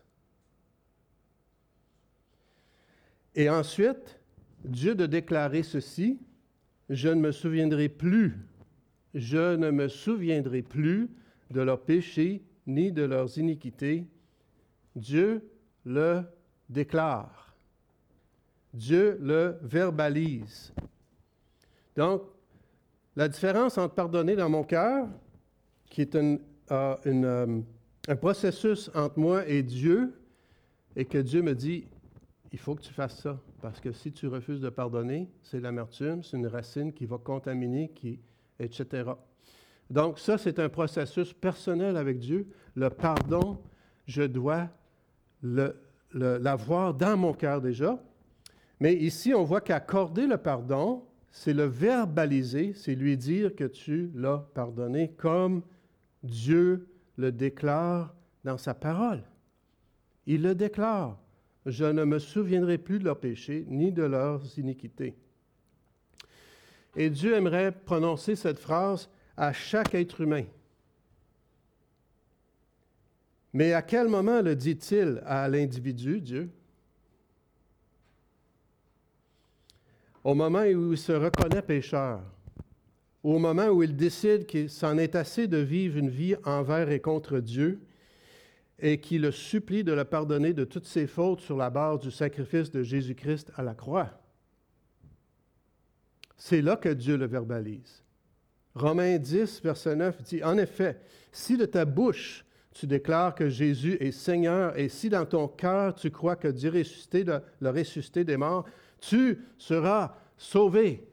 Et ensuite, Dieu de déclarer ceci, « Je ne me souviendrai plus, je ne me souviendrai plus de leurs péchés ni de leurs iniquités. » Dieu le déclare. Dieu le verbalise. Donc, la différence entre pardonner dans mon cœur, qui est une, euh, une, euh, un processus entre moi et Dieu, et que Dieu me dit, il faut que tu fasses ça, parce que si tu refuses de pardonner, c'est l'amertume, c'est une racine qui va contaminer, qui, et cetera. Donc ça, c'est un processus personnel avec Dieu. Le pardon, je dois le, le, l'avoir dans mon cœur déjà. Mais ici, on voit qu'accorder le pardon, c'est le verbaliser, c'est lui dire que tu l'as pardonné comme Dieu le déclare dans sa parole. Il le déclare. Je ne me souviendrai plus de leurs péchés ni de leurs iniquités. Et Dieu aimerait prononcer cette phrase à chaque être humain. Mais à quel moment le dit-il à l'individu, Dieu? Au moment où il se reconnaît pécheur, au moment où il décide qu'il s'en est assez de vivre une vie envers et contre Dieu et qu'il le supplie de le pardonner de toutes ses fautes sur la base du sacrifice de Jésus-Christ à la croix. C'est là que Dieu le verbalise. Romains dix, verset neuf dit, « En effet, si de ta bouche tu déclares que Jésus est Seigneur et si dans ton cœur tu crois que Dieu ressuscité de, l'a ressuscité des morts, tu seras sauvé.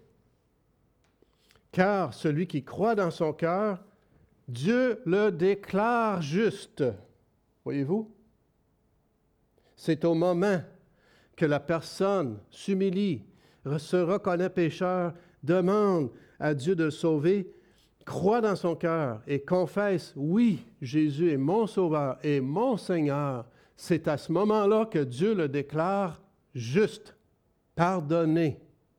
Car celui qui croit dans son cœur, Dieu le déclare juste. » Voyez-vous? C'est au moment que la personne s'humilie, se reconnaît pécheur, demande à Dieu de le sauver, croit dans son cœur et confesse, oui, Jésus est mon Sauveur et mon Seigneur. C'est à ce moment-là que Dieu le déclare juste, pardonné.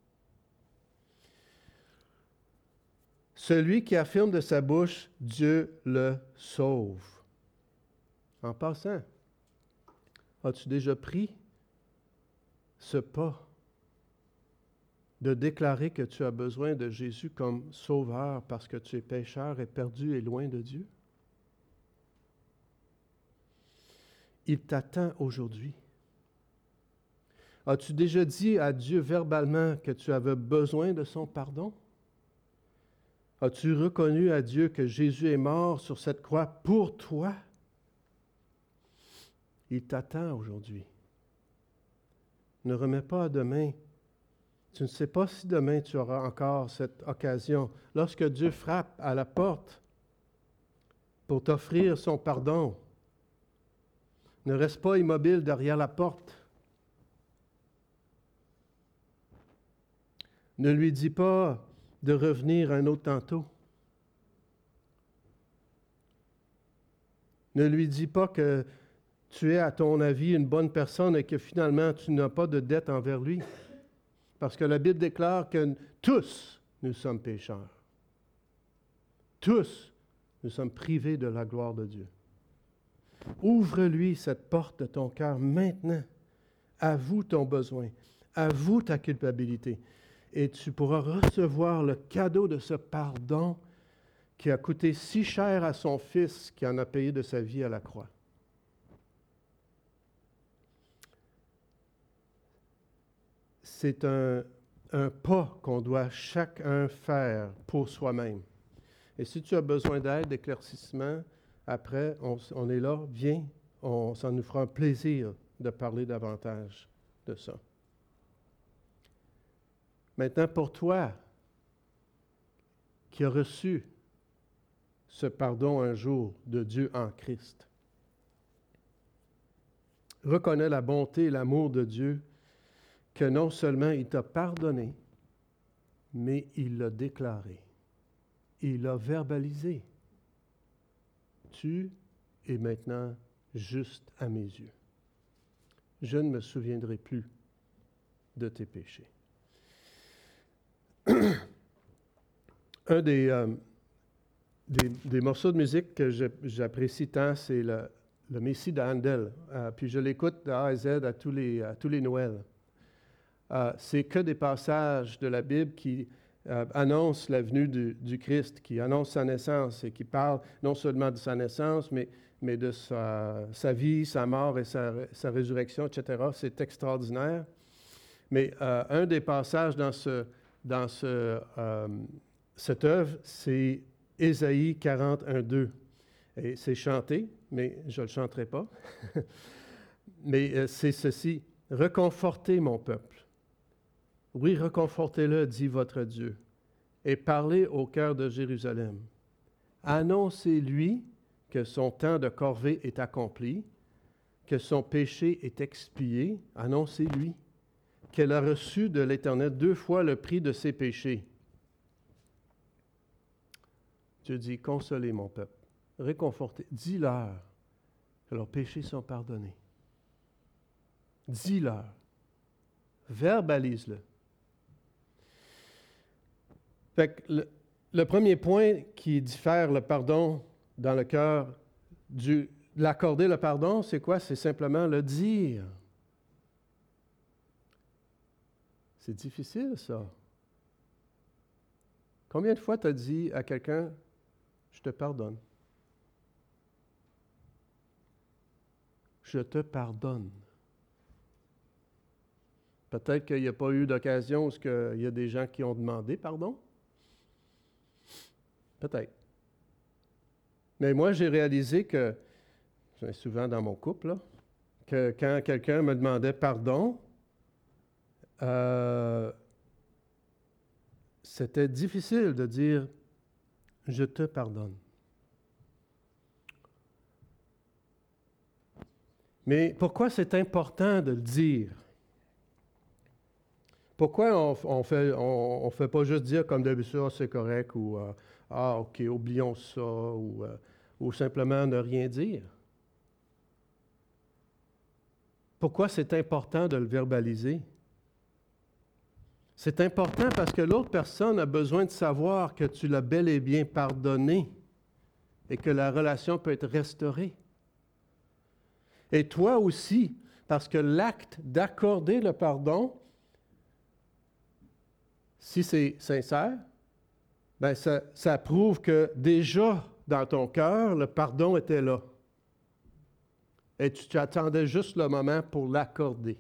Celui qui affirme de sa bouche, Dieu le sauve. En passant, as-tu déjà pris ce pas de déclarer que tu as besoin de Jésus comme sauveur parce que tu es pécheur et perdu et loin de Dieu? Il t'attend aujourd'hui. As-tu déjà dit à Dieu verbalement que tu avais besoin de son pardon? As-tu reconnu à Dieu que Jésus est mort sur cette croix pour toi? Il t'attend aujourd'hui. Ne remets pas à demain. Tu ne sais pas si demain tu auras encore cette occasion. Lorsque Dieu frappe à la porte pour t'offrir son pardon, ne reste pas immobile derrière la porte. Ne lui dis pas de revenir un autre tantôt. Ne lui dis pas que tu es, à ton avis, une bonne personne et que finalement tu n'as pas de dette envers lui. Parce que la Bible déclare que tous nous sommes pécheurs. Tous nous sommes privés de la gloire de Dieu. Ouvre-lui cette porte de ton cœur maintenant. Avoue ton besoin. Avoue ta culpabilité. Et tu pourras recevoir le cadeau de ce pardon qui a coûté si cher à son Fils qui en a payé de sa vie à la croix. C'est un, un pas qu'on doit chacun faire pour soi-même. Et si tu as besoin d'aide, d'éclaircissement, après, on, on est là, viens, on, ça nous fera un plaisir de parler davantage de ça. Maintenant, pour toi, qui as reçu ce pardon un jour de Dieu en Christ, reconnais la bonté et l'amour de Dieu, que non seulement il t'a pardonné, mais il l'a déclaré. Il l'a verbalisé. Tu es maintenant juste à mes yeux. Je ne me souviendrai plus de tes péchés. Un des, euh, des, des morceaux de musique que je, j'apprécie tant, c'est le, le Messie de Handel. Euh, puis je l'écoute de A à Z à tous les, à tous les Noëls. Euh, c'est que des passages de la Bible qui euh, annoncent la venue du, du Christ, qui annoncent sa naissance et qui parlent non seulement de sa naissance, mais, mais de sa, sa vie, sa mort et sa, sa résurrection, et cetera. C'est extraordinaire. Mais euh, un des passages dans, ce, dans ce, euh, cette œuvre, c'est Ésaïe quarante, un, deux. Et c'est chanté, mais je ne le chanterai pas. Mais euh, c'est ceci. « Reconfortez mon peuple. Oui, reconfortez-le, dit votre Dieu, et parlez au cœur de Jérusalem. Annoncez-lui que son temps de corvée est accompli, que son péché est expié. Annoncez-lui qu'elle a reçu de l'Éternel deux fois le prix de ses péchés. » Dieu dit, consolez mon peuple, réconfortez, dis-leur que leurs péchés sont pardonnés. Dis-leur, verbalise-le. Fait que le, le premier point qui diffère le pardon dans le cœur du l'accorder le pardon, c'est quoi? C'est simplement le dire. C'est difficile, ça. Combien de fois tu as dit à quelqu'un, je te pardonne? Je te pardonne. Peut-être qu'il n'y a pas eu d'occasion où il y a des gens qui ont demandé pardon. Peut-être. Mais moi, j'ai réalisé que, souvent dans mon couple, là, que quand quelqu'un me demandait pardon, euh, c'était difficile de dire « je te pardonne ». Mais pourquoi c'est important de le dire? Pourquoi on on fait, on, on fait pas juste dire comme d'habitude, ah, c'est correct, ou euh, ah, OK, oublions ça, ou, euh, ou simplement ne rien dire? Pourquoi c'est important de le verbaliser? C'est important parce que l'autre personne a besoin de savoir que tu l'as bel et bien pardonné et que la relation peut être restaurée. Et toi aussi, parce que l'acte d'accorder le pardon, si c'est sincère, bien ça, ça prouve que déjà dans ton cœur, le pardon était là. Et tu attendais juste le moment pour l'accorder.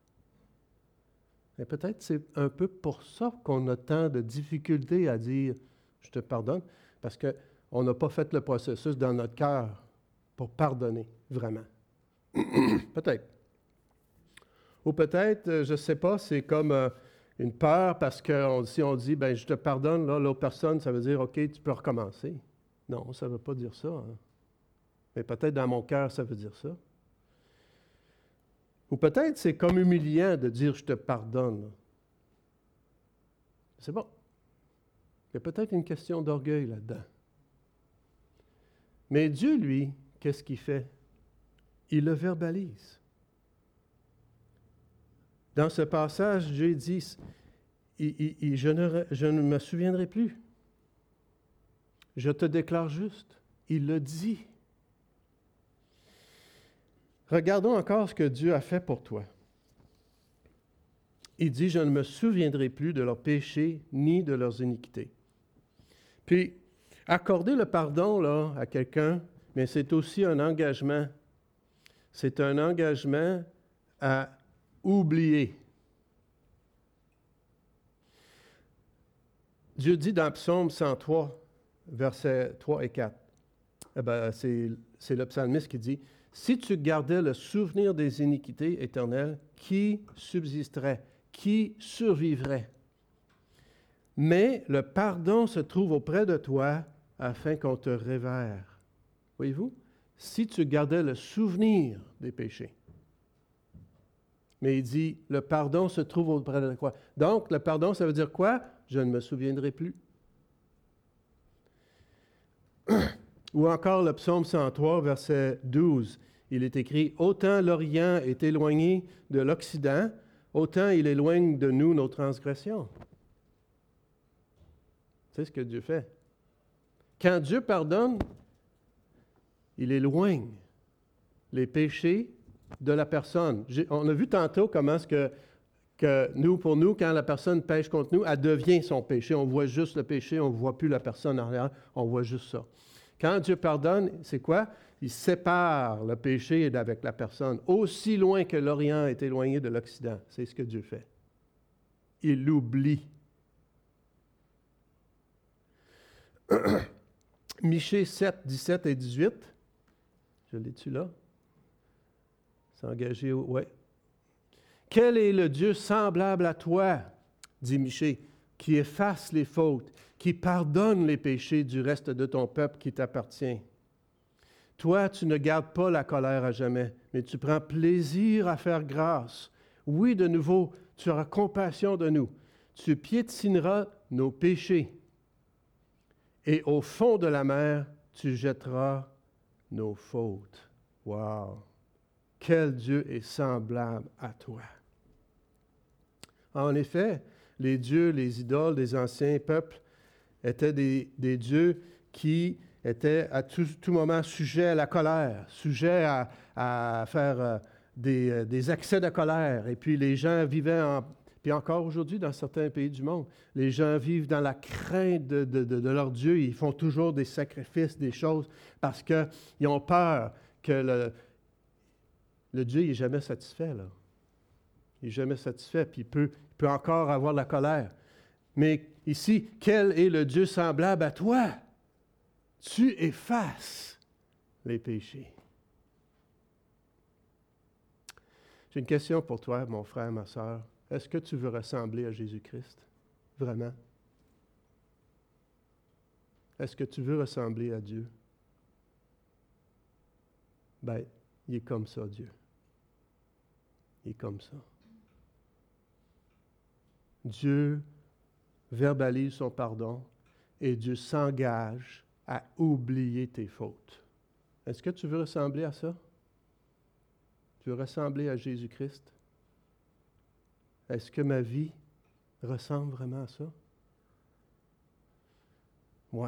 Et peut-être c'est un peu pour ça qu'on a tant de difficultés à dire « je te pardonne », parce qu'on n'a pas fait le processus dans notre cœur pour pardonner vraiment. Peut-être. Ou peut-être, je ne sais pas, c'est comme euh, une peur parce que on, si on dit ben, « je te pardonne », là, l'autre personne, ça veut dire « OK, tu peux recommencer ». Non, ça ne veut pas dire ça. Hein. Mais peut-être dans mon cœur, ça veut dire ça. Ou peut-être c'est comme humiliant de dire « je te pardonne ». C'est bon. Il y a peut-être une question d'orgueil là-dedans. Mais Dieu, lui, qu'est-ce qu'il fait? Il le verbalise. Dans ce passage, Dieu dit il, il, il, je, ne, je ne me souviendrai plus. Je te déclare juste. Il le dit. Regardons encore ce que Dieu a fait pour toi. Il dit, je ne me souviendrai plus de leurs péchés ni de leurs iniquités. Puis, accorder le pardon là, à quelqu'un, mais c'est aussi un engagement. C'est un engagement à oublier. Dieu dit dans Psaume cent trois, versets trois et quatre, eh bien, c'est, c'est le psalmiste qui dit, « Si tu gardais le souvenir des iniquités éternelles, qui subsisterait? Qui survivrait? Mais le pardon se trouve auprès de toi afin qu'on te révère. » Voyez-vous? Si tu gardais le souvenir des péchés. Mais il dit, le pardon se trouve auprès de toi. Donc, le pardon, ça veut dire quoi? Je ne me souviendrai plus. Ou encore le psaume cent trois, verset douze. Il est écrit, « Autant l'Orient est éloigné de l'Occident, autant il éloigne de nous nos transgressions. » C'est ce que Dieu fait. Quand Dieu pardonne, il éloigne les péchés de la personne. J'ai, on a vu tantôt comment est-ce que, que nous, pour nous, quand la personne pêche contre nous, elle devient son péché. On voit juste le péché, on ne voit plus la personne en arrière, on voit juste ça. Quand Dieu pardonne, c'est quoi? Il sépare le péché avec la personne, aussi loin que l'Orient est éloigné de l'Occident. C'est ce que Dieu fait. Il l'oublie. Michée sept, dix-sept et dix-huit. Je l'ai-tu là? C'est engagé au... Oui. « Quel est le Dieu semblable à toi, dit Michée, qui efface les fautes, qui pardonne les péchés du reste de ton peuple qui t'appartient? Toi, tu ne gardes pas la colère à jamais, mais tu prends plaisir à faire grâce. Oui, de nouveau, tu auras compassion de nous. Tu piétineras nos péchés. Et au fond de la mer, tu jetteras nos fautes. » Wow! Quel Dieu est semblable à toi! En effet, les dieux, les idoles des anciens peuples étaient des, des dieux qui étaient à tout, tout moment sujets à la colère, sujets à, à faire euh, des, euh, des accès de colère. Et puis les gens vivaient en... Puis encore aujourd'hui, dans certains pays du monde, les gens vivent dans la crainte de, de, de, de leur Dieu. Ils font toujours des sacrifices, des choses, parce qu'ils ont peur que le, le Dieu n'est jamais satisfait, là. Il n'est jamais satisfait, puis il peut, il peut encore avoir la colère. Mais ici, quel est le Dieu semblable à toi? Tu effaces les péchés. J'ai une question pour toi, mon frère, ma sœur. Est-ce que tu veux ressembler à Jésus-Christ? Vraiment? Est-ce que tu veux ressembler à Dieu? Ben, il est comme ça, Dieu. Il est comme ça. Dieu verbalise son pardon et Dieu s'engage à oublier tes fautes. Est-ce que tu veux ressembler à ça? Tu veux ressembler à Jésus-Christ? Est-ce que ma vie ressemble vraiment à ça? Ouais.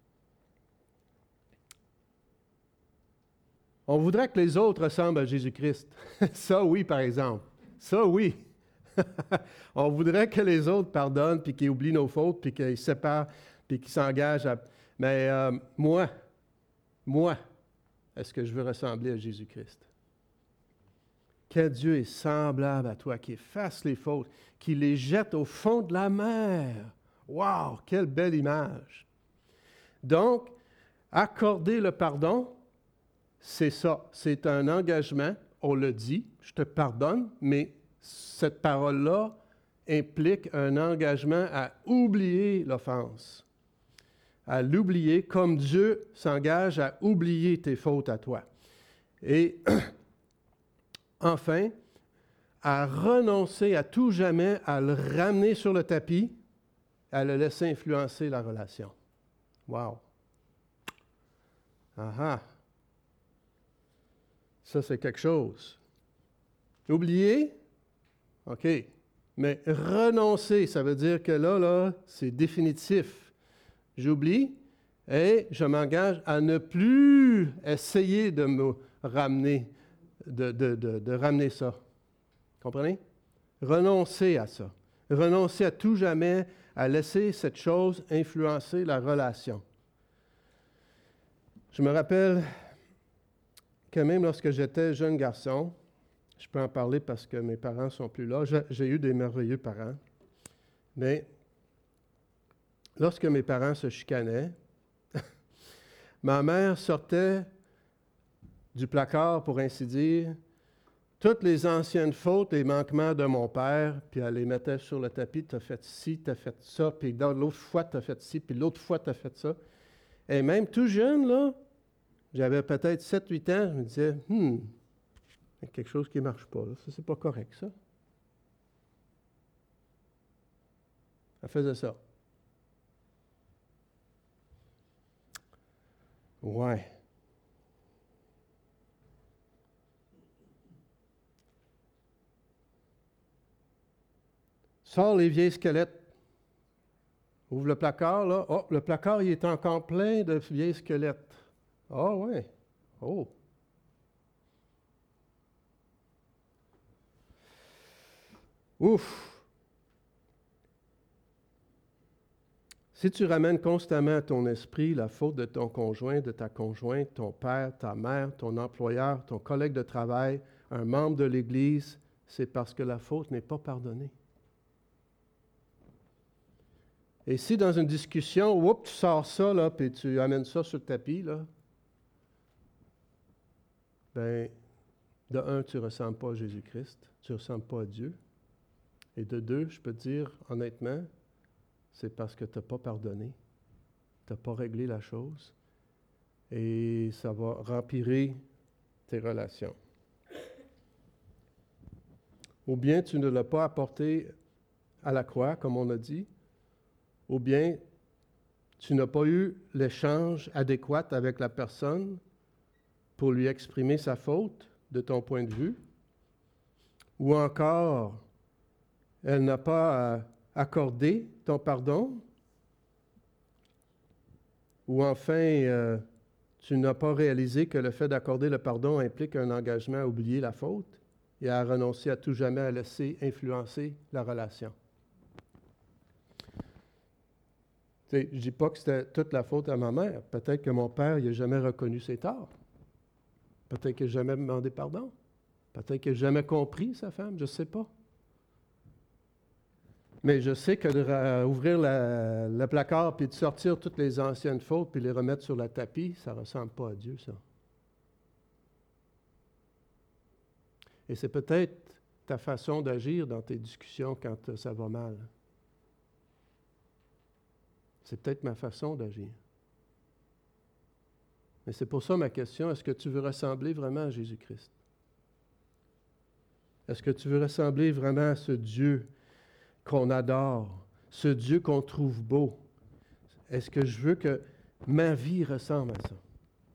On voudrait que les autres ressemblent à Jésus-Christ. Ça, oui, par exemple. Ça, oui. On voudrait que les autres pardonnent, puis qu'ils oublient nos fautes, puis qu'ils se séparent, puis qu'ils s'engagent à... Mais euh, moi, moi, est-ce que je veux ressembler à Jésus-Christ? Que Dieu est semblable à toi, qui efface les fautes, qui les jette au fond de la mer. Wow, quelle belle image! Donc, accorder le pardon, c'est ça, c'est un engagement, on le dit, je te pardonne, mais cette parole-là implique un engagement à oublier l'offense, à l'oublier comme Dieu s'engage à oublier tes fautes à toi. Et enfin, à renoncer à tout jamais à le ramener sur le tapis, à le laisser influencer la relation. Wow! Ah ah! Ça, c'est quelque chose. Oublier? OK. Mais renoncer, ça veut dire que là, là, c'est définitif. J'oublie et je m'engage à ne plus essayer de me ramener, de, de, de, de ramener ça. Comprenez? Renoncer à ça. Renoncer à tout jamais à laisser cette chose influencer la relation. Je me rappelle que même lorsque j'étais jeune garçon, je peux en parler parce que mes parents ne sont plus là, j'ai, j'ai eu des merveilleux parents, mais lorsque mes parents se chicanaient, ma mère sortait du placard, pour ainsi dire, toutes les anciennes fautes et manquements de mon père, puis elle les mettait sur le tapis, t'as fait ci, t'as fait ça, puis l'autre fois t'as fait ci, puis l'autre fois t'as fait ça. Et même tout jeune, là, j'avais peut-être sept huit ans, je me disais, hmm, il y a quelque chose qui ne marche pas, là. Ça, c'est pas correct, ça. Elle faisait ça. Ouais. Sors les vieilles squelettes. Ouvre le placard, là. Oh, le placard, il est encore plein de vieilles squelettes. Ah, oh, ouais. Oh. Ouf. Si tu ramènes constamment à ton esprit la faute de ton conjoint, de ta conjointe, ton père, ta mère, ton employeur, ton collègue de travail, un membre de l'Église, c'est parce que la faute n'est pas pardonnée. Et si dans une discussion, oups, tu sors ça, là, puis tu amènes ça sur le tapis, là, bien, de un, tu ne ressembles pas à Jésus-Christ, tu ne ressembles pas à Dieu. Et de deux, je peux te dire, honnêtement, c'est parce que tu n'as pas pardonné, tu n'as pas réglé la chose, et ça va empirer tes relations. Ou bien tu ne l'as pas apporté à la croix, comme on a dit, ou bien tu n'as pas eu l'échange adéquat avec la personne pour lui exprimer sa faute de ton point de vue, ou encore elle n'a pas accordé ton pardon, Ou enfin, euh, tu n'as pas réalisé que le fait d'accorder le pardon implique un engagement à oublier la faute et à renoncer à tout jamais à laisser influencer la relation. Je ne dis pas que c'était toute la faute à ma mère. Peut-être que mon père n'a jamais reconnu ses torts. Peut-être qu'il n'a jamais demandé pardon. Peut-être qu'il n'a jamais compris sa femme, je ne sais pas. Mais je sais que d'ouvrir le placard puis de sortir toutes les anciennes fautes puis les remettre sur le tapis, ça ne ressemble pas à Dieu, ça. Et c'est peut-être ta façon d'agir dans tes discussions quand ça va mal. C'est peut-être ma façon d'agir. Mais c'est pour ça ma question, est-ce que tu veux ressembler vraiment à Jésus-Christ? Est-ce que tu veux ressembler vraiment à ce Dieu qu'on adore, ce Dieu qu'on trouve beau? Est-ce que je veux que ma vie ressemble à ça?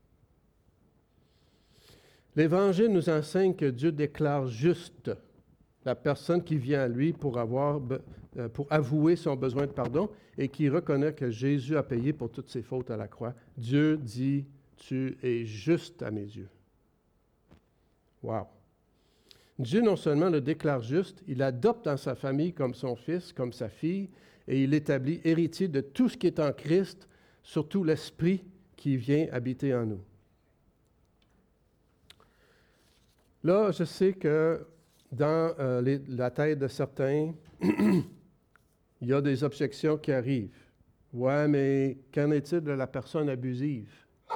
L'Évangile nous enseigne que Dieu déclare juste la personne qui vient à lui pour, avoir, pour avouer son besoin de pardon et qui reconnaît que Jésus a payé pour toutes ses fautes à la croix. Dieu dit, tu es juste à mes yeux. Wow! Dieu non seulement le déclare juste, il l'adopte dans sa famille comme son fils, comme sa fille, et il l'établit héritier de tout ce qui est en Christ, surtout l'Esprit qui vient habiter en nous. Là, je sais que dans euh, les, la tête de certains, il y a des objections qui arrivent. Ouais, mais qu'en est-il de la personne abusive?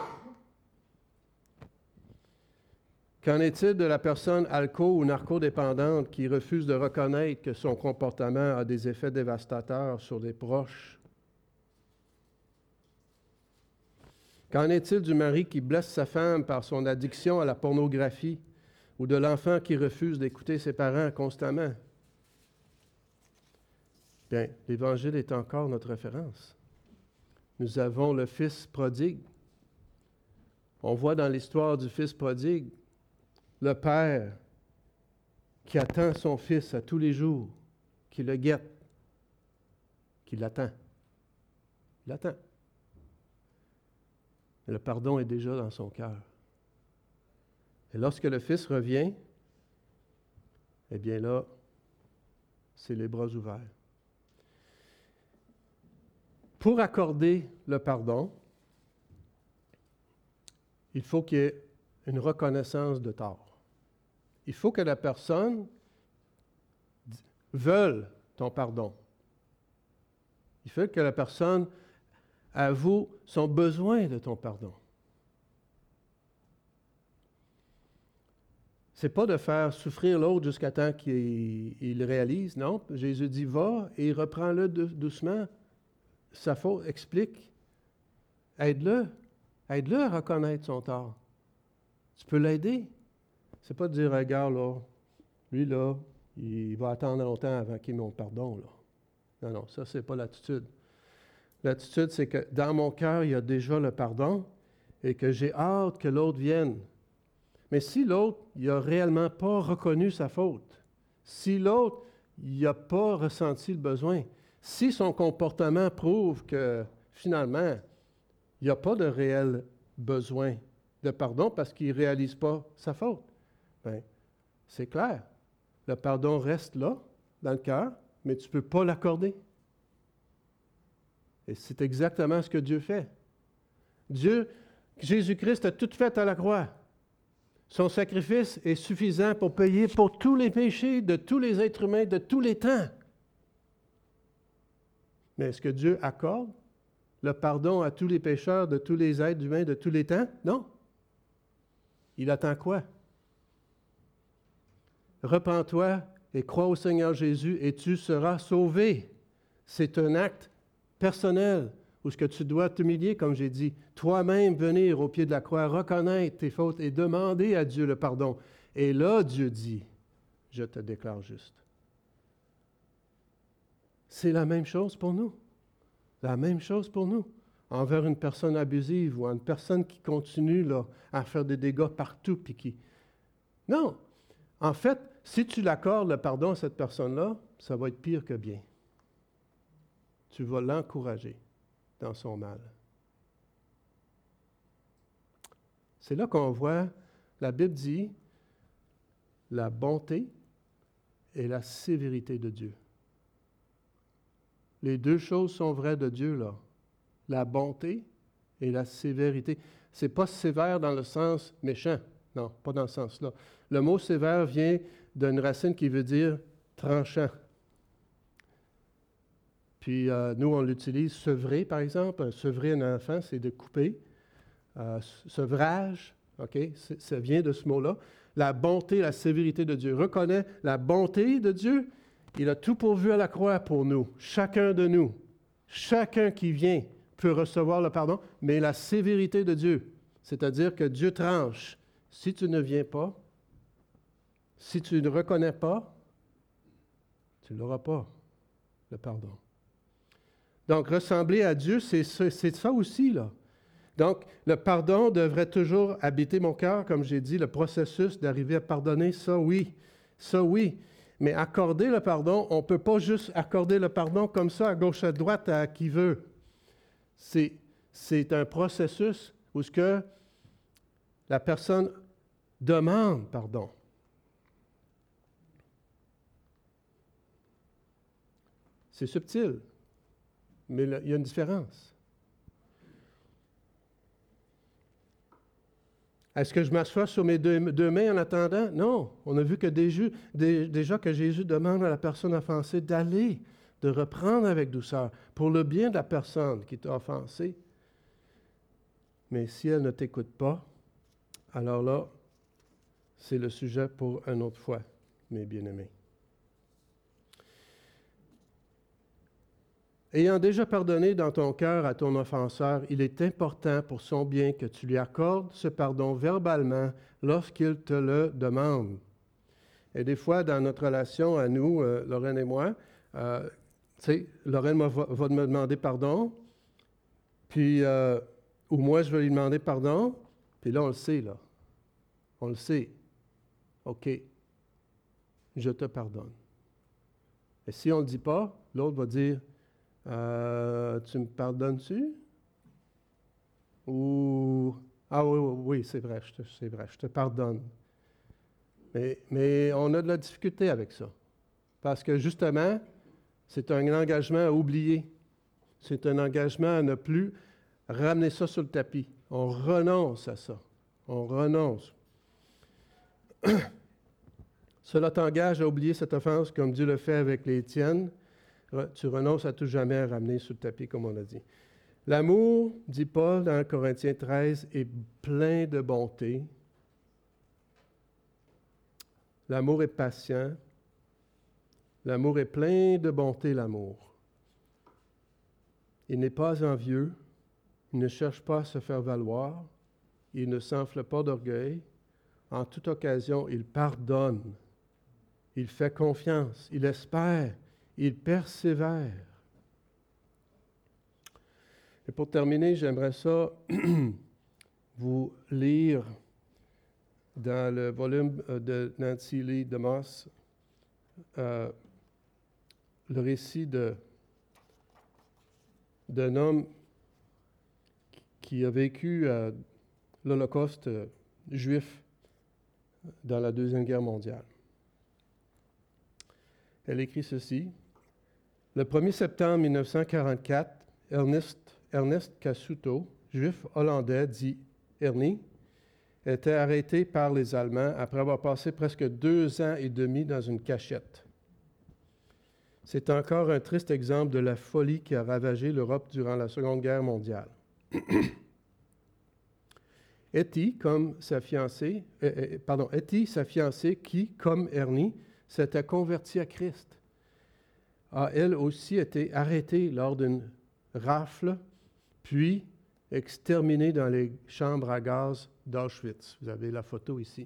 Qu'en est-il de la personne alco- ou narcodépendante qui refuse de reconnaître que son comportement a des effets dévastateurs sur les proches? Qu'en est-il du mari qui blesse sa femme par son addiction à la pornographie ou de l'enfant qui refuse d'écouter ses parents constamment? Bien, l'Évangile est encore notre référence. Nous avons le Fils prodigue. On voit dans l'histoire du Fils prodigue le Père qui attend son Fils à tous les jours, qui le guette, qui l'attend. Il l'attend. Le pardon est déjà dans son cœur. Et lorsque le Fils revient, eh bien là, c'est les bras ouverts. Pour accorder le pardon, il faut qu'il y ait une reconnaissance de tort. Il faut que la personne veuille ton pardon. Il faut que la personne avoue son besoin de ton pardon. Ce n'est pas de faire souffrir l'autre jusqu'à temps qu'il il réalise. Non, Jésus dit, va et reprends-le doucement. Sa faute, explique. Aide-le. Aide-le à reconnaître son tort. Tu peux l'aider. C'est pas de dire, regarde, là, lui, là, il va attendre longtemps avant qu'il ait mon pardon, là. Non, non, ça, c'est pas l'attitude. L'attitude, c'est que dans mon cœur, il y a déjà le pardon et que j'ai hâte que l'autre vienne. Mais si l'autre, il n'a réellement pas reconnu sa faute, si l'autre, il n'a pas ressenti le besoin, si son comportement prouve que, finalement, il n'y a pas de réel besoin de pardon parce qu'il ne réalise pas sa faute, bien, c'est clair. Le pardon reste là, dans le cœur, mais tu ne peux pas l'accorder. Et c'est exactement ce que Dieu fait. Dieu, Jésus-Christ a tout fait à la croix. Son sacrifice est suffisant pour payer pour tous les péchés de tous les êtres humains de tous les temps. Mais est-ce que Dieu accorde le pardon à tous les pécheurs de tous les êtres humains de tous les temps? Non. Il attend quoi? Repens-toi et crois au Seigneur Jésus et tu seras sauvé. C'est un acte personnel où ce que tu dois t'humilier, comme j'ai dit, toi-même venir au pied de la croix, reconnaître tes fautes et demander à Dieu le pardon. Et là, Dieu dit, je te déclare juste. C'est la même chose pour nous. La même chose pour nous. Envers une personne abusive ou une personne qui continue là, à faire des dégâts partout. Puis qui... Non. En fait, si tu l'accordes le pardon à cette personne-là, ça va être pire que bien. Tu vas l'encourager dans son mal. C'est là qu'on voit, la Bible dit, la bonté et la sévérité de Dieu. Les deux choses sont vraies de Dieu, là. La bonté et la sévérité. Ce n'est pas sévère dans le sens méchant. Non, pas dans ce sens-là. Le mot sévère vient d'une racine qui veut dire tranchant. Puis euh, nous, on l'utilise sevrer, par exemple. Sevrer un enfant, c'est de couper. Euh, sevrage, OK? C'est, ça vient de ce mot-là. La bonté, la sévérité de Dieu. Reconnaît la bonté de Dieu. Il a tout pourvu à la croix pour nous. Chacun de nous. Chacun qui vient peut recevoir le pardon, mais la sévérité de Dieu. C'est-à-dire que Dieu tranche. Si tu ne viens pas, si tu ne reconnais pas, tu n'auras pas le pardon. Donc, ressembler à Dieu, c'est, c'est ça aussi, là. Donc, le pardon devrait toujours habiter mon cœur, comme j'ai dit, le processus d'arriver à pardonner, ça oui, ça oui. Mais accorder le pardon, on ne peut pas juste accorder le pardon comme ça, à gauche, à droite, à qui veut. C'est, c'est un processus où ce que la personne demande pardon. C'est subtil, mais il y a une différence. Est-ce que je m'assois sur mes deux, deux mains en attendant? Non. On a vu que déjà, déjà que Jésus demande à la personne offensée d'aller, de reprendre avec douceur, pour le bien de la personne qui t'a offensé. Mais si elle ne t'écoute pas, alors là, c'est le sujet pour une autre fois, mes bien-aimés. Ayant déjà pardonné dans ton cœur à ton offenseur, il est important pour son bien que tu lui accordes ce pardon verbalement lorsqu'il te le demande. Et des fois, dans notre relation à nous, euh, Lorraine et moi, euh, tu sais, Lorraine va, va me demander pardon, puis, euh, ou moi, je vais lui demander pardon, puis là, on le sait, là. On le sait. OK, je te pardonne. Et si on ne le dit pas, l'autre va dire, Euh, tu me pardonnes-tu? Ou, ah oui, oui, oui c'est vrai, je te, c'est vrai, je te pardonne. Mais, mais on a de la difficulté avec ça. Parce que justement, c'est un engagement à oublier. C'est un engagement à ne plus ramener ça sur le tapis. On renonce à ça. On renonce. Cela t'engage à oublier cette offense comme Dieu le fait avec les tiennes. Tu renonces à tout jamais à ramener sur le tapis, comme on a dit. L'amour, dit Paul dans Corinthiens treize, est plein de bonté. L'amour est patient. L'amour est plein de bonté, l'amour. Il n'est pas envieux. Il ne cherche pas à se faire valoir. Il ne s'enfle pas d'orgueil. En toute occasion, il pardonne. Il fait confiance. Il espère. Il persévère. Et pour terminer, j'aimerais ça vous lire dans le volume de Nancy Lee DeMoss euh, le récit de, d'un homme qui a vécu euh, l'Holocauste euh, juif dans la Deuxième Guerre mondiale. Elle écrit ceci. Le premier septembre mille neuf cent quarante-quatre, Ernest, Ernest Cassuto, juif hollandais dit Ernie, était arrêté par les Allemands après avoir passé presque deux ans et demi dans une cachette. C'est encore un triste exemple de la folie qui a ravagé l'Europe durant la Seconde Guerre mondiale. Etty, comme sa fiancée, euh, pardon, Etty, sa fiancée, qui, comme Ernie, s'était convertie à Christ, a elle aussi été arrêtée lors d'une rafle, puis exterminée dans les chambres à gaz d'Auschwitz. Vous avez la photo ici.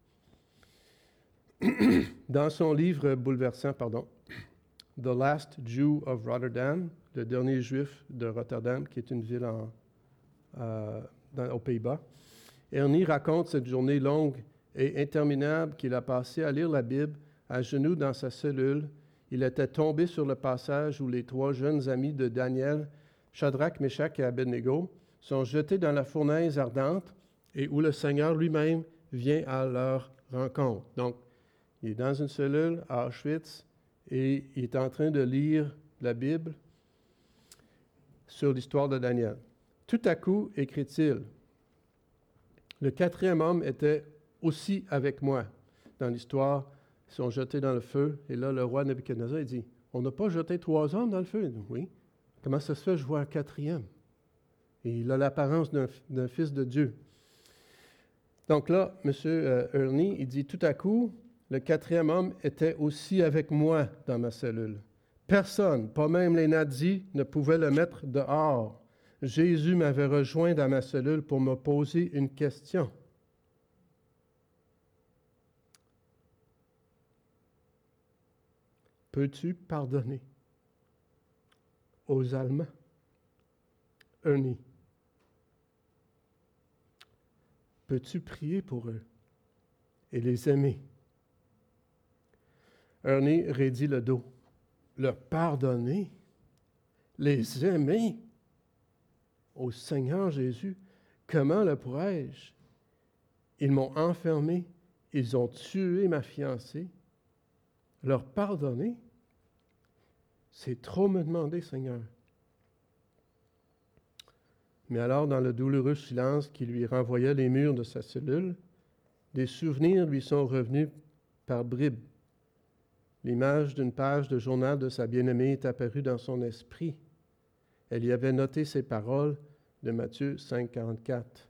Dans son livre bouleversant, pardon, The Last Jew of Rotterdam, le dernier juif de Rotterdam, qui est une ville en, euh, dans, aux Pays-Bas, Ernie raconte cette journée longue et interminable qu'il a passée à lire la Bible à genoux dans sa cellule. Il était tombé sur le passage où les trois jeunes amis de Daniel, Shadrach, Meshach et Abednego, sont jetés dans la fournaise ardente et où le Seigneur lui-même vient à leur rencontre. Donc, il est dans une cellule à Auschwitz et il est en train de lire la Bible sur l'histoire de Daniel. Tout à coup, écrit-il, le quatrième homme était aussi avec moi. Dans l'histoire, ils sont jetés dans le feu, et là, le roi Nebuchadnezzar, il dit, on n'a pas jeté trois hommes dans le feu? Dit, oui. Comment ça se fait, je vois un quatrième? Et il a l'apparence d'un, d'un fils de Dieu. Donc là, M. Ernie, il dit, tout à coup, le quatrième homme était aussi avec moi dans ma cellule. Personne, pas même les nazis, ne pouvait le mettre dehors. Jésus m'avait rejoint dans ma cellule pour me poser une question. Peux-tu pardonner aux Allemands? Ernie. Peux-tu prier pour eux et les aimer? Ernie raidit le dos. Leur pardonner? Les aimer? Au Seigneur Jésus, comment le pourrais-je? Ils m'ont enfermé, ils ont tué ma fiancée. Leur pardonner? C'est trop me demander, Seigneur. Mais alors, dans le douloureux silence qui lui renvoyait les murs de sa cellule, des souvenirs lui sont revenus par bribes. L'image d'une page de journal de sa bien-aimée est apparue dans son esprit. Elle y avait noté ces paroles de Matthieu cinq, quarante-quatre,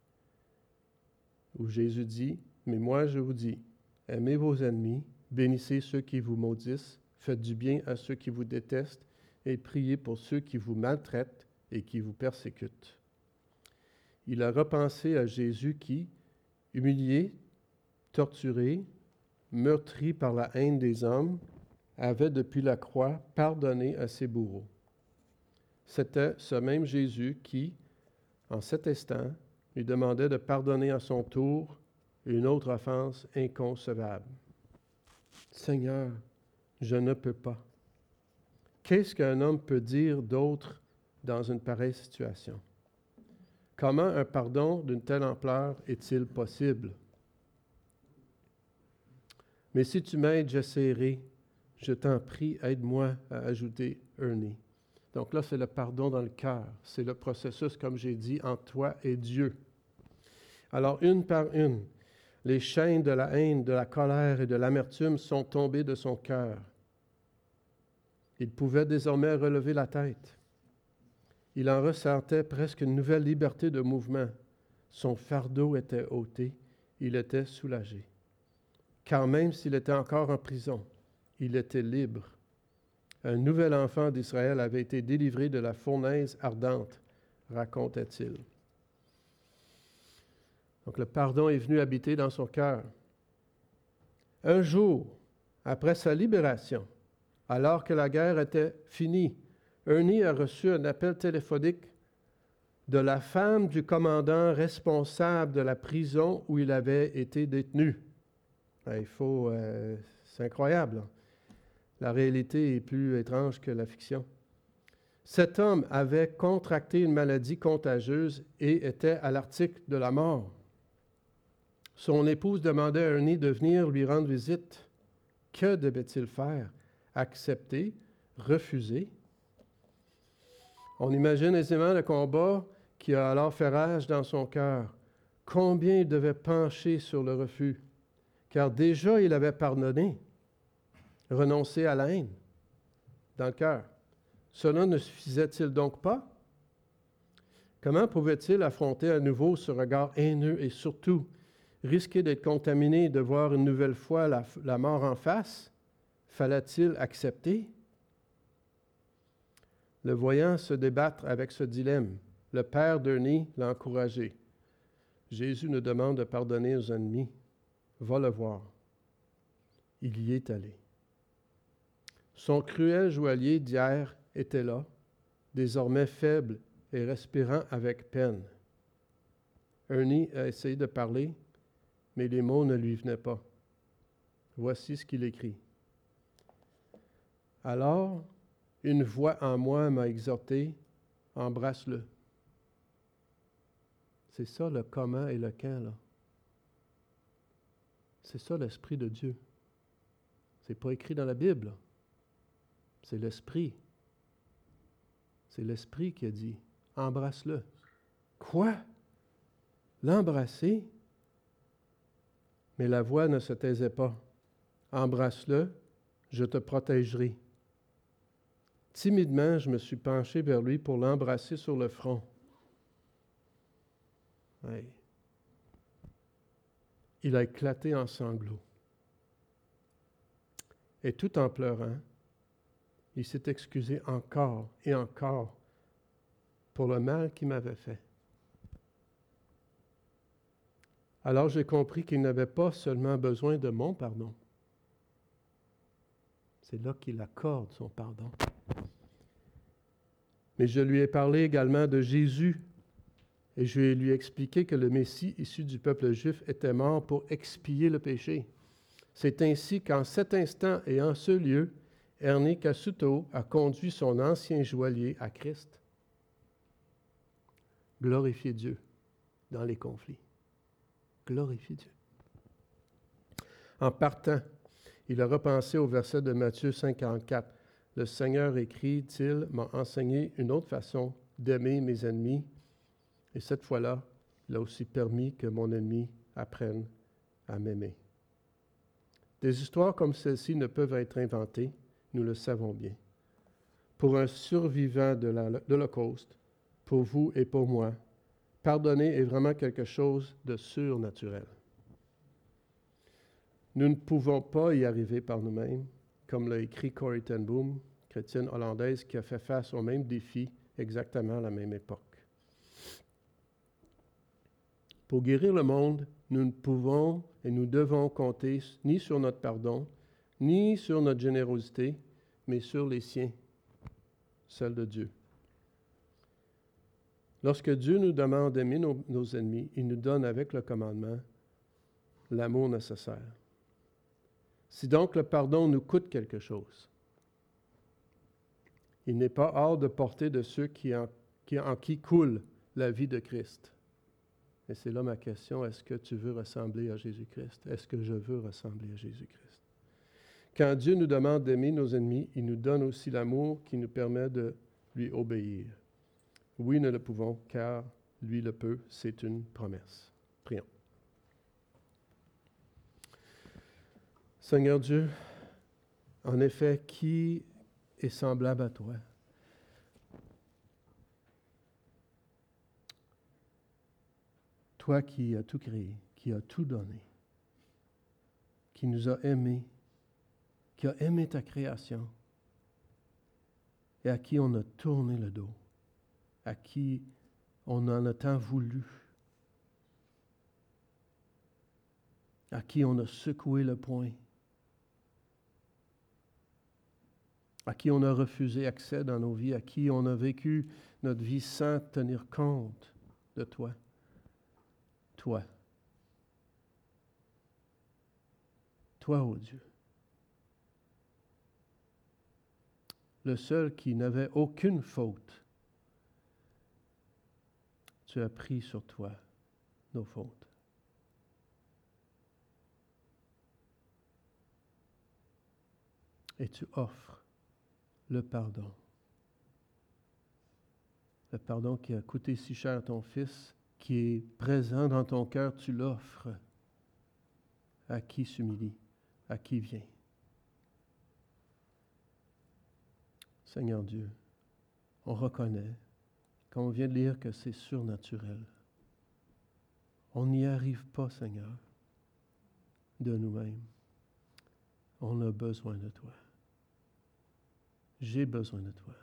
où Jésus dit, « Mais moi je vous dis, aimez vos ennemis, bénissez ceux qui vous maudissent, faites du bien à ceux qui vous détestent, et priez pour ceux qui vous maltraitent et qui vous persécutent. » Il a repensé à Jésus qui, humilié, torturé, meurtri par la haine des hommes, avait depuis la croix pardonné à ses bourreaux. C'était ce même Jésus qui, en cet instant, lui demandait de pardonner à son tour une autre offense inconcevable. « Seigneur, je ne peux pas. » Qu'est-ce qu'un homme peut dire d'autre dans une pareille situation? Comment un pardon d'une telle ampleur est-il possible? Mais si tu m'aides, j'essaierai. Je t'en prie, aide-moi à ajouter Ernie. Donc là, c'est le pardon dans le cœur. C'est le processus, comme j'ai dit, entre toi et Dieu. Alors, une par une, les chaînes de la haine, de la colère et de l'amertume sont tombées de son cœur. Il pouvait désormais relever la tête. Il en ressentait presque une nouvelle liberté de mouvement. Son fardeau était ôté. Il était soulagé. Car même s'il était encore en prison, il était libre. Un nouvel enfant d'Israël avait été délivré de la fournaise ardente, racontait-il. Donc le pardon est venu habiter dans son cœur. Un jour, après sa libération, alors que la guerre était finie, Ernie a reçu un appel téléphonique de la femme du commandant responsable de la prison où il avait été détenu. Il faut, euh, c'est incroyable, là. La réalité est plus étrange que la fiction. Cet homme avait contracté une maladie contagieuse et était à l'article de la mort. Son épouse demandait à Ernie de venir lui rendre visite. Que devait-il faire? Accepter? Refuser? On imagine aisément le combat qui a alors fait rage dans son cœur. Combien il devait pencher sur le refus? Car déjà il avait pardonné. Renoncer à la haine dans le cœur. Cela ne suffisait-il donc pas? Comment pouvait-il affronter à nouveau ce regard haineux et surtout risquer d'être contaminé et de voir une nouvelle fois la, la mort en face? Fallait-il accepter? Le voyant se débattre avec ce dilemme, le père d'Ernie l'a encouragé. Jésus nous demande de pardonner aux ennemis. Va le voir. Il y est allé. Son cruel joaillier d'hier était là, désormais faible et respirant avec peine. Ernie a essayé de parler, mais les mots ne lui venaient pas. Voici ce qu'il écrit. Alors, une voix en moi m'a exhorté, embrasse-le. C'est ça le comment et le quand, là. C'est ça l'Esprit de Dieu. C'est pas écrit dans la Bible. C'est l'Esprit. C'est l'Esprit qui a dit, embrasse-le. Quoi? L'embrasser? Mais la voix ne se taisait pas. Embrasse-le, je te protégerai. Timidement, je me suis penché vers lui pour l'embrasser sur le front. Oui. Il a éclaté en sanglots. Et tout en pleurant, il s'est excusé encore et encore pour le mal qu'il m'avait fait. Alors j'ai compris qu'il n'avait pas seulement besoin de mon pardon. C'est là qu'il accorde son pardon. Mais je lui ai parlé également de Jésus et je lui ai expliqué que le Messie issu du peuple juif était mort pour expier le péché. C'est ainsi qu'en cet instant et en ce lieu, Ernest Cassuto a conduit son ancien joaillier à Christ. Glorifiez Dieu dans les conflits. Glorifiez Dieu. En partant, il a repensé au verset de Matthieu cinquante-quatre. Le Seigneur écrit-il, m'a enseigné une autre façon d'aimer mes ennemis. Et cette fois-là, il a aussi permis que mon ennemi apprenne à m'aimer. Des histoires comme celle-ci ne peuvent être inventées, nous le savons bien. Pour un survivant de l'Holocauste, pour vous et pour moi, pardonner est vraiment quelque chose de surnaturel. Nous ne pouvons pas y arriver par nous-mêmes, comme l'a écrit Corrie ten Boom, chrétienne hollandaise qui a fait face au même défi exactement à la même époque. Pour guérir le monde, nous ne pouvons et nous devons compter ni sur notre pardon, ni sur notre générosité, mais sur les siens, celle de Dieu. Lorsque Dieu nous demande d'aimer nos, nos ennemis, il nous donne avec le commandement l'amour nécessaire. Si donc le pardon nous coûte quelque chose, il n'est pas hors de portée de ceux qui en, qui, en qui coule la vie de Christ. Et c'est là ma question, est-ce que tu veux ressembler à Jésus-Christ? Est-ce que je veux ressembler à Jésus-Christ? Quand Dieu nous demande d'aimer nos ennemis, il nous donne aussi l'amour qui nous permet de lui obéir. Oui, nous le pouvons, car lui le peut, c'est une promesse. Prions. Seigneur Dieu, en effet, qui est semblable à toi? Toi qui as tout créé, qui as tout donné, qui nous a aimés, qui a aimé ta création et à qui on a tourné le dos, à qui on en a tant voulu, à qui on a secoué le poing, à qui on a refusé accès dans nos vies, à qui on a vécu notre vie sans tenir compte de toi. Toi. Toi, ô Dieu. Le seul qui n'avait aucune faute. Tu as pris sur toi nos fautes. Et tu offres le pardon. Le pardon qui a coûté si cher à ton Fils, qui est présent dans ton cœur, tu l'offres à qui s'humilie, à qui vient. Seigneur Dieu, on reconnaît, quand on vient de lire, que c'est surnaturel. On n'y arrive pas, Seigneur, de nous-mêmes. On a besoin de toi. J'ai besoin de toi.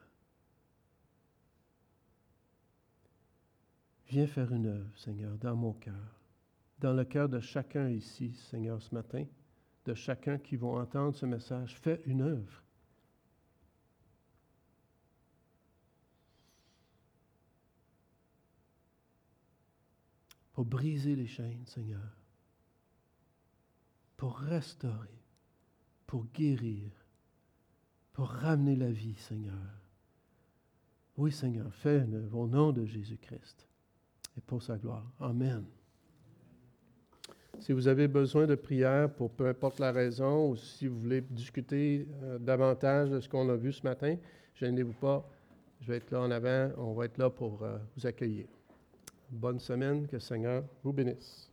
Viens faire une œuvre, Seigneur, dans mon cœur, dans le cœur de chacun ici, Seigneur, ce matin, de chacun qui va entendre ce message. Fais une œuvre. Pour briser les chaînes, Seigneur. Pour restaurer, pour guérir, pour ramener la vie, Seigneur. Oui, Seigneur, fais une œuvre au nom de Jésus-Christ. et pour sa gloire. Amen. Si vous avez besoin de prière pour peu importe la raison, ou si vous voulez discuter euh, davantage de ce qu'on a vu ce matin, gênez-vous pas. Je vais être là en avant. On va être là pour euh, vous accueillir. Bonne semaine. Que le Seigneur vous bénisse.